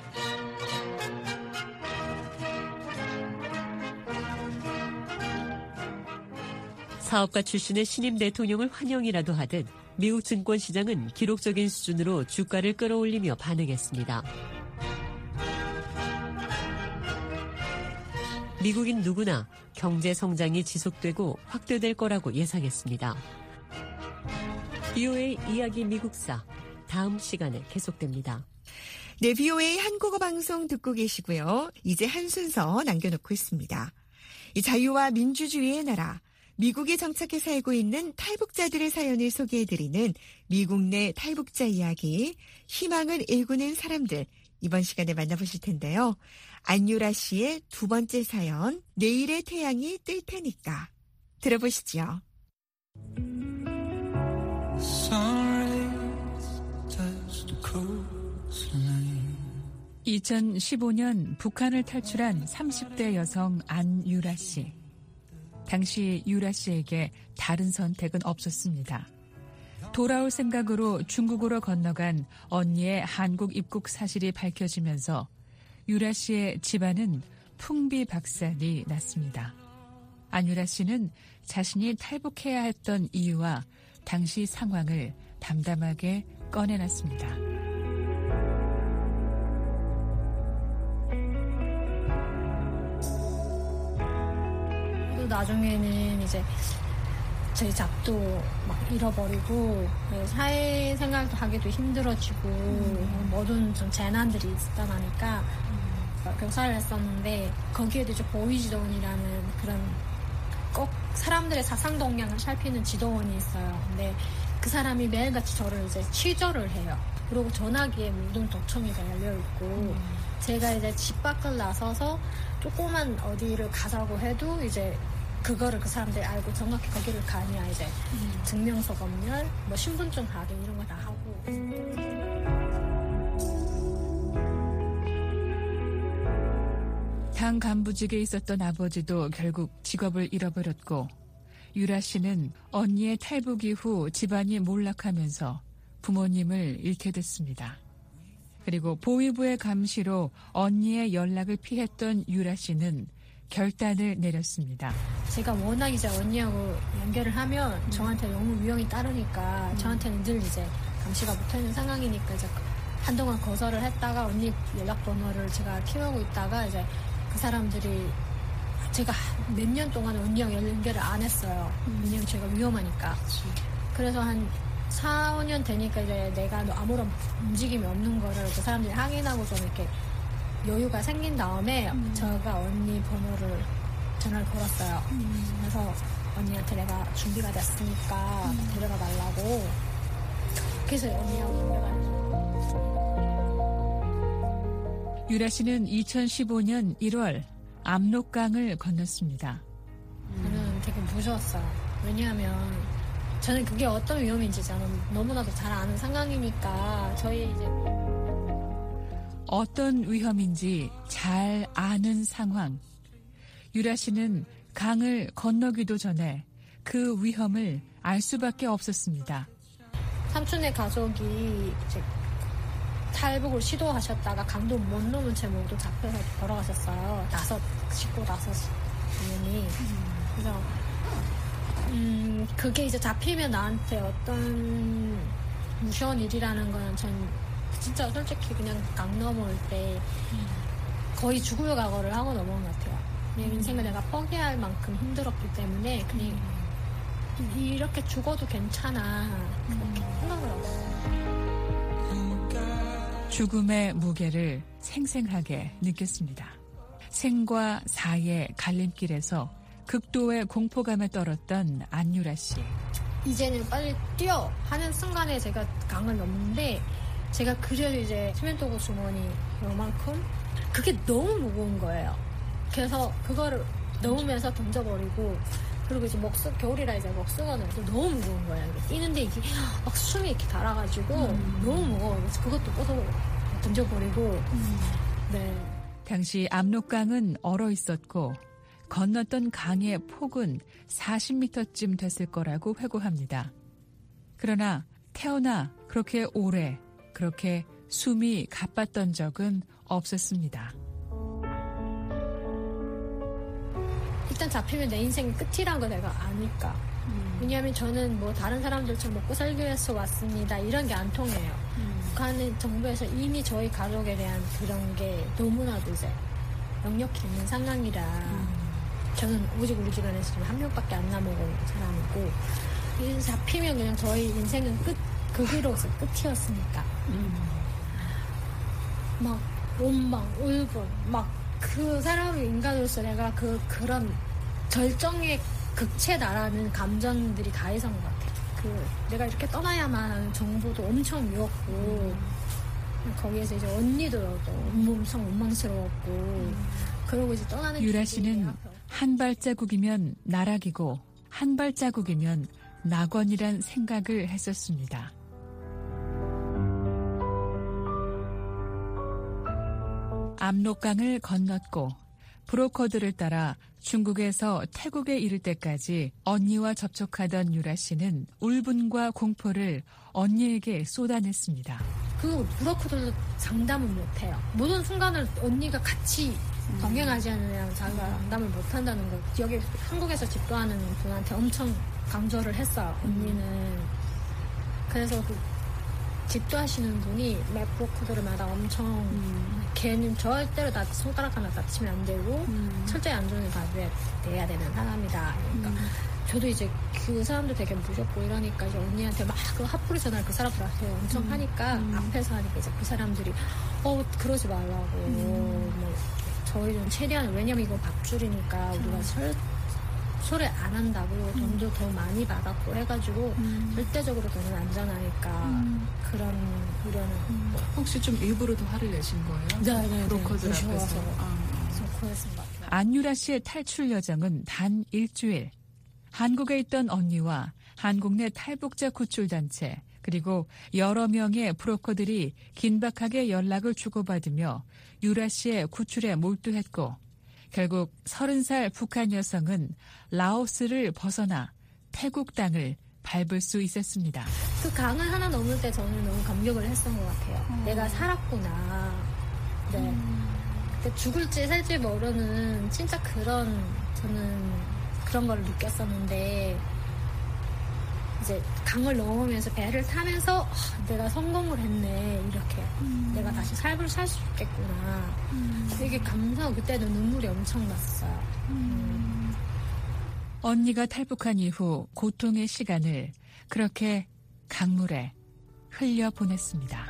사업가 출신의 신임 대통령을 환영이라도 하듯 미국 증권시장은 기록적인 수준으로 주가를 끌어올리며 반응했습니다. 미국인 누구나 경제 성장이 지속되고 확대될 거라고 예상했습니다. 비오에이 이야기 미국사 다음 시간에 계속됩니다. 네, 비오에이 한국어 방송 듣고 계시고요. 이제 한 순서 남겨놓고 있습니다. 이 자유와 민주주의의 나라, 미국에 정착해 살고 있는 탈북자들의 사연을 소개해드리는 미국 내 탈북자 이야기, 희망을 일구는 사람들, 이번 시간에 만나보실 텐데요. 안유라 씨의 두 번째 사연, 내일의 태양이 뜰 테니까 들어보시죠. 이천십오 년 북한을 탈출한 삼십 대 여성 안유라 씨. 당시 유라 씨에게 다른 선택은 없었습니다. 돌아올 생각으로 중국으로 건너간 언니의 한국 입국 사실이 밝혀지면서 유라 씨의 집안은 풍비박산이 났습니다. 안유라 씨는 자신이 탈북해야 했던 이유와 당시 상황을 담담하게 꺼내놨습니다. 나중에는 이제 제 잡도 막 잃어버리고 사회생활도 하기도 힘들어지고 음. 모든 좀 재난들이 있다 보니까 음. 교사를 했었는데 거기에도 이제 보이지도원이라는 그런 꼭 사람들의 사상 동향을 살피는 지도원이 있어요. 근데 그 사람이 매일같이 저를 이제 취조를 해요. 그리고 전화기에 모든 도청이 달려 있고 음. 제가 이제 집 밖을 나서서 조그만 어디를 가자고 해도 이제 그거를 그 사람들이 알고 정확히 거기를 가냐 이제 음. 증명서 검열, 뭐 신분증 확인 이런 거 다 하고. 당 간부직에 있었던 아버지도 결국 직업을 잃어버렸고 유라 씨는 언니의 탈북 이후 집안이 몰락하면서 부모님을 잃게 됐습니다. 그리고 보위부의 감시로 언니의 연락을 피했던 유라 씨는 결단을 내렸습니다. 제가 워낙 이제 언니하고 연결을 하면 음. 저한테 너무 위험이 따르니까 음. 저한테는 늘 이제 감시가 붙어있는 상황이니까 이제 한동안 거절을 했다가 언니 연락번호를 제가 키우고 있다가 이제 그 사람들이 제가 몇 년 동안 언니랑 연결을 안 했어요. 음. 왜냐면 제가 위험하니까. 그치. 그래서 한 사, 오 년 되니까 이제 내가 아무런 움직임이 없는 거를 그 사람들이 확인하고 좀 이렇게 여유가 생긴 다음에 음. 제가 언니 번호를 전화를 걸었어요. 음. 그래서 언니한테 내가 준비가 됐으니까 음. 데려가 달라고. 그래서 언니하고 데려가. 유라 씨는 이천십오 년 일월 압록강을 건넜습니다. 저는 되게 무서웠어요. 왜냐하면 저는 그게 어떤 위험인지 저는 너무나도 잘 아는 상황이니까 저희 이제 어떤 위험인지 잘 아는 상황. 유라 씨는 강을 건너기도 전에 그 위험을 알 수밖에 없었습니다. 삼촌의 가족이 이제 탈북을 시도하셨다가 강도 못 넘은 채 모두 잡혀서 걸어가셨어요. 다섯 식구 다섯 분이. 그래서 음 그게 이제 잡히면 나한테 어떤 무서운 일이라는 건 전 진짜 솔직히 그냥 강 넘어올 때 거의 죽을 각오를 하고 넘어온 것 같아요. 내 인생을 내가 포기할 만큼 힘들었기 때문에 그냥 이렇게 죽어도 괜찮아 그렇게 생각을 하고 죽음의 무게를 생생하게 느꼈습니다. 생과 사의 갈림길에서 극도의 공포감에 떨었던 안유라 씨. 이제는 빨리 뛰어 하는 순간에 제가 강을 넘는데 제가 그래도 이제 시멘토고 주머니 요만큼 그게 너무 무거운 거예요. 그래서 그거를 넣으면서 던져버리고 그리고 이제 먹수 겨울이라 이제 먹수건을 너무 무거운 거예요. 뛰는데 이게 막 숨이 이렇게 달아가지고 음. 너무 무거워요. 그래서 그것도 꺼서 던져버리고. 음. 네. 당시 압록강은 얼어 있었고 건넜던 강의 폭은 사십 미터쯤 됐을 거라고 회고합니다. 그러나 태어나 그렇게 오래 그렇게 숨이 가빴던 적은 없었습니다. 일단 잡히면 내 인생이 끝이란 거 내가 아니까. 음. 왜냐하면 저는 뭐 다른 사람들처럼 먹고 살기 위해서 왔습니다. 이런 게 안 통해요. 음. 북한은 정부에서 이미 저희 가족에 대한 그런 게 너무나도 이제 역력히 있는 상황이라 음. 저는 오직 우리 집안에서 지금 한 명밖에 안 남아온 사람이고 이 잡히면 그냥 저희 인생은 끝, 거기로서 끝이었으니까. 음. 막 원망, 울분, 막 그 사람의 인간으로서 내가 그, 그런 절정의 극치에 달하는 감정들이 다 있었던 것 같아요. 그, 내가 이렇게 떠나야만 하는 정보도 엄청 미웠고, 음. 거기에서 이제 언니도 엄청 원망스러웠고, 음. 그러고 이제 떠나는 유라 씨는 한 발자국이면 나락이고, 한 발자국이면 낙원이란 생각을 했었습니다. 압록강을 건넜고 브로커들을 따라 중국에서 태국에 이를 때까지 언니와 접촉하던 유라 씨는 울분과 공포를 언니에게 쏟아냈습니다. 그 브로커들도 장담을 못해요. 모든 순간을 언니가 같이 동행하지 않으면 자기가 장담을 못한다는 거. 여기 한국에서 집도하는 분한테 엄청 강조를 했어요. 언니는. 그래서 그 집도하시는 분이 매 브로커들마다 엄청 음. 걔는 절대로 나 손가락 하나 다치면 안 되고 음. 철저히 안전을 봐야 되는 사람이다. 그러니까 음. 저도 이제 그 사람도 되게 무섭고 이러니까 이제 언니한테 막 그 핫플이 전화를 그 사람들한테 엄청 음. 하니까 음. 앞에서 하니까 이제 그 사람들이 어 그러지 말라고 음. 뭐 저희는 최대한 왜냐면 이거 밥줄이니까 우리가 설 소리 안 한다고 돈도 음. 더 많이 받았고 해가지고 음. 절대적으로 돈은 안전하니까 음. 그런 우려는 음. 혹시 좀 일부러 더 화를 내신 거예요? 네네 브로커들 네, 앞에서 아, 그래서 그랬던 것 같아요. 안유라 씨의 탈출 여정은 단 일주일. 한국에 있던 언니와 한국 내 탈북자 구출단체 그리고 여러 명의 브로커들이 긴박하게 연락을 주고받으며 유라 씨의 구출에 몰두했고 결국 서른 살 북한 여성은 라오스를 벗어나 태국 땅을 밟을 수 있었습니다. 그 강을 하나 넘을 때 저는 너무 감격을 했던 것 같아요. 음. 내가 살았구나. 네. 음. 죽을지 살지 모르는 진짜 그런 저는 그런 걸 느꼈었는데 이제 강을 넘으면서 배를 타면서 어, 내가 성공을 했네 이렇게 음. 내가 다시 삶을 살 수 있겠구나 음. 되게 감사하고 그때도 눈물이 엄청 났어요. 음. 언니가 탈북한 이후 고통의 시간을 그렇게 강물에 흘려보냈습니다.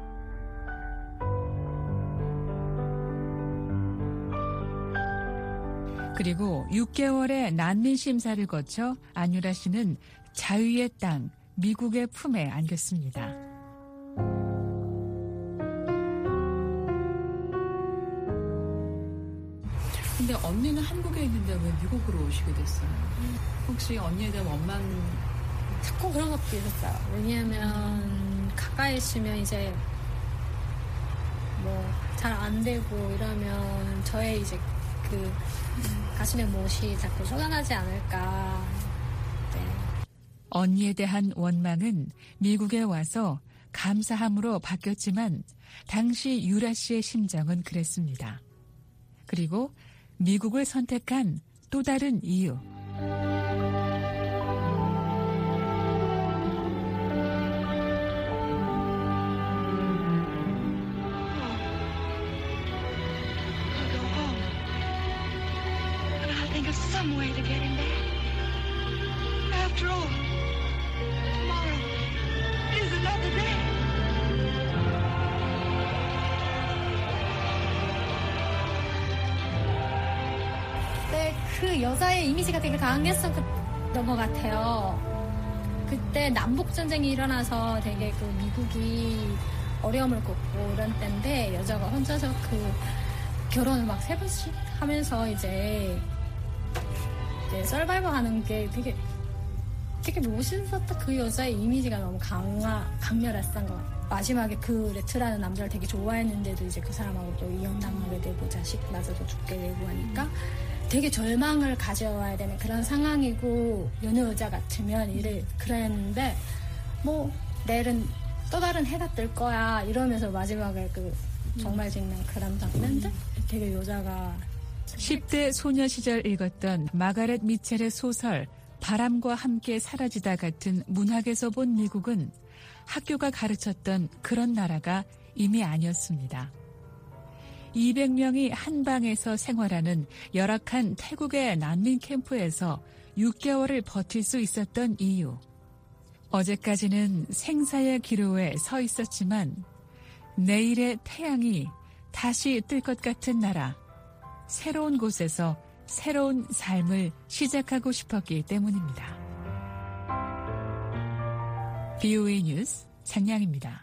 그리고 육 개월의 난민 심사를 거쳐 안유라 씨는 자유의 땅, 미국의 품에 안겼습니다. 근데 언니는 한국에 있는데 왜 미국으로 오시게 됐어요? 혹시 언니에 대한 원망? 자꾸 그런 것도 있었어요. 왜냐하면 가까이 있으면 이제 뭐 잘 안 되고 이러면 저의 이제 그 그 가슴에 못이 자꾸 솟아나지 않을까. 네. 언니에 대한 원망은 미국에 와서 감사함으로 바뀌었지만 당시 유라 씨의 심정은 그랬습니다. 그리고 미국을 선택한 또 다른 이유. Some way to get him back. After all, tomorrow is another day. 네, 그 여자의 이미지가 되게 강했었던 것 같아요. 그때 남북 전쟁이 일어나서 되게 그 미국이 어려움을 겪고 이런 때인데 여자가 혼자서 그 결혼을 막 세 번씩 하면서 이제 네, 서바이벌 하는 게 되게 되게 멋있었다. 그 여자의 이미지가 너무 강하, 강렬했던 것 같아요. 마지막에 그 레트라는 남자를 되게 좋아했는데도 이제 그 사람하고 또 이혼당하게 되고 자식마저도 죽게 되고 하니까 되게 절망을 가져와야 되는 그런 상황이고 여느 여자 같으면 이래 그랬는데 뭐 내일은 또 다른 해가 뜰 거야 이러면서 마지막에 그 정말 짓는 그런 장면들 되게 여자가 십 대 소녀 시절 읽었던 마가렛 미첼의 소설 바람과 함께 사라지다 같은 문학에서 본 미국은 학교가 가르쳤던 그런 나라가 이미 아니었습니다. 이백 명이 한 방에서 생활하는 열악한 태국의 난민 캠프에서 육 개월을 버틸 수 있었던 이유. 어제까지는 생사의 기로에 서 있었지만 내일의 태양이 다시 뜰 것 같은 나라. 새로운 곳에서 새로운 삶을 시작하고 싶었기 때문입니다. 비오에이 뉴스 장량입니다.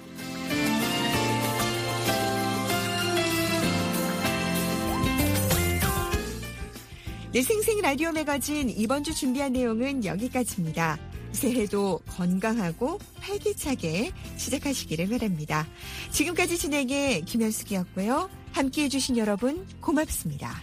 네, 생생 라디오 매거진 이번 주 준비한 내용은 여기까지입니다. 새해도 건강하고 활기차게 시작하시기를 바랍니다. 지금까지 진행의 김현숙이었고요. 함께해 주신 여러분 고맙습니다.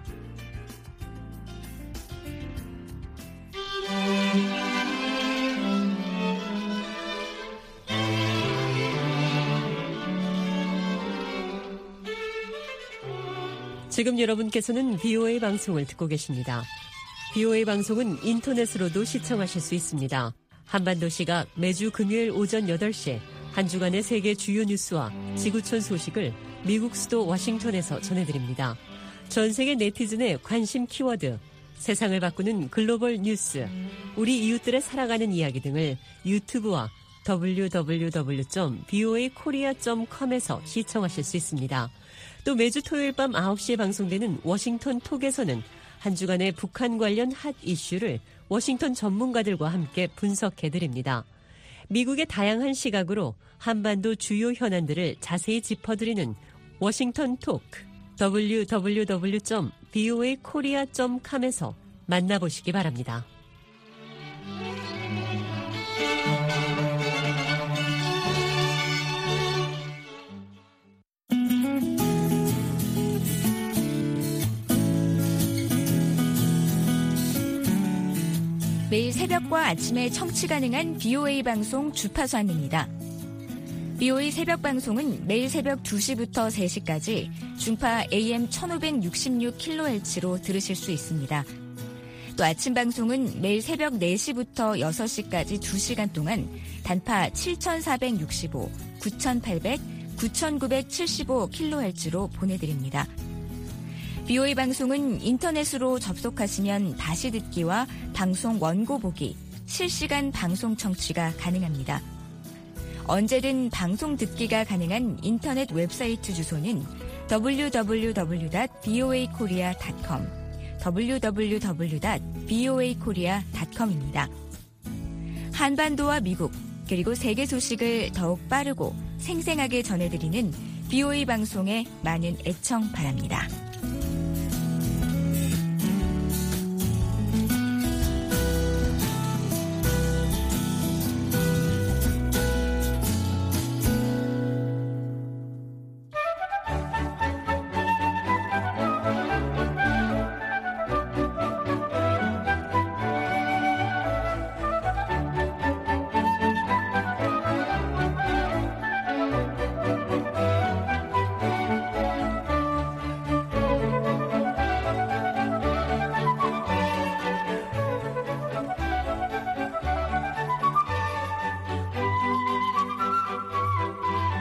지금 여러분께서는 비오에이 방송을 듣고 계십니다. 비오에이 방송은 인터넷으로도 시청하실 수 있습니다. 한반도 시각 매주 금요일 오전 여덟 시에 한 주간의 세계 주요 뉴스와 지구촌 소식을 미국 수도 워싱턴에서 전해드립니다. 전 세계 네티즌의 관심 키워드, 세상을 바꾸는 글로벌 뉴스, 우리 이웃들의 살아가는 이야기 등을 유튜브와 더블유 더블유 더블유 점 비오에이 코리아 점 컴에서 시청하실 수 있습니다. 또 매주 토요일 밤 아홉 시에 방송되는 워싱턴 톡에서는 한 주간의 북한 관련 핫 이슈를 워싱턴 전문가들과 함께 분석해드립니다. 미국의 다양한 시각으로 한반도 주요 현안들을 자세히 짚어드리는 워싱턴 톡, 더블유 더블유 더블유 점 비오에이 코리아 점 컴에서 만나보시기 바랍니다. 매일 새벽과 아침에 청취 가능한 비오에이 방송 주파수 안내입니다. 비오에이 새벽 방송은 매일 새벽 두 시부터 세 시까지 중파 에이엠 천오백육십육 킬로헤르츠로 들으실 수 있습니다. 또 아침 방송은 매일 새벽 네 시부터 여섯 시까지 두 시간 동안 단파 칠천사백육십오, 구천팔백, 구천구백칠십오 킬로헤르츠로 보내드립니다. 비오에이 방송은 인터넷으로 접속하시면 다시 듣기와 방송 원고 보기, 실시간 방송 청취가 가능합니다. 언제든 방송 듣기가 가능한 인터넷 웹사이트 주소는 더블유 더블유 더블유 닷 비오에이 코리아 닷 컴, 더블유 더블유 더블유 닷 비오에이 코리아 닷 컴입니다. 한반도와 미국, 그리고 세계 소식을 더욱 빠르고 생생하게 전해드리는 비오에이 방송에 많은 애청 바랍니다.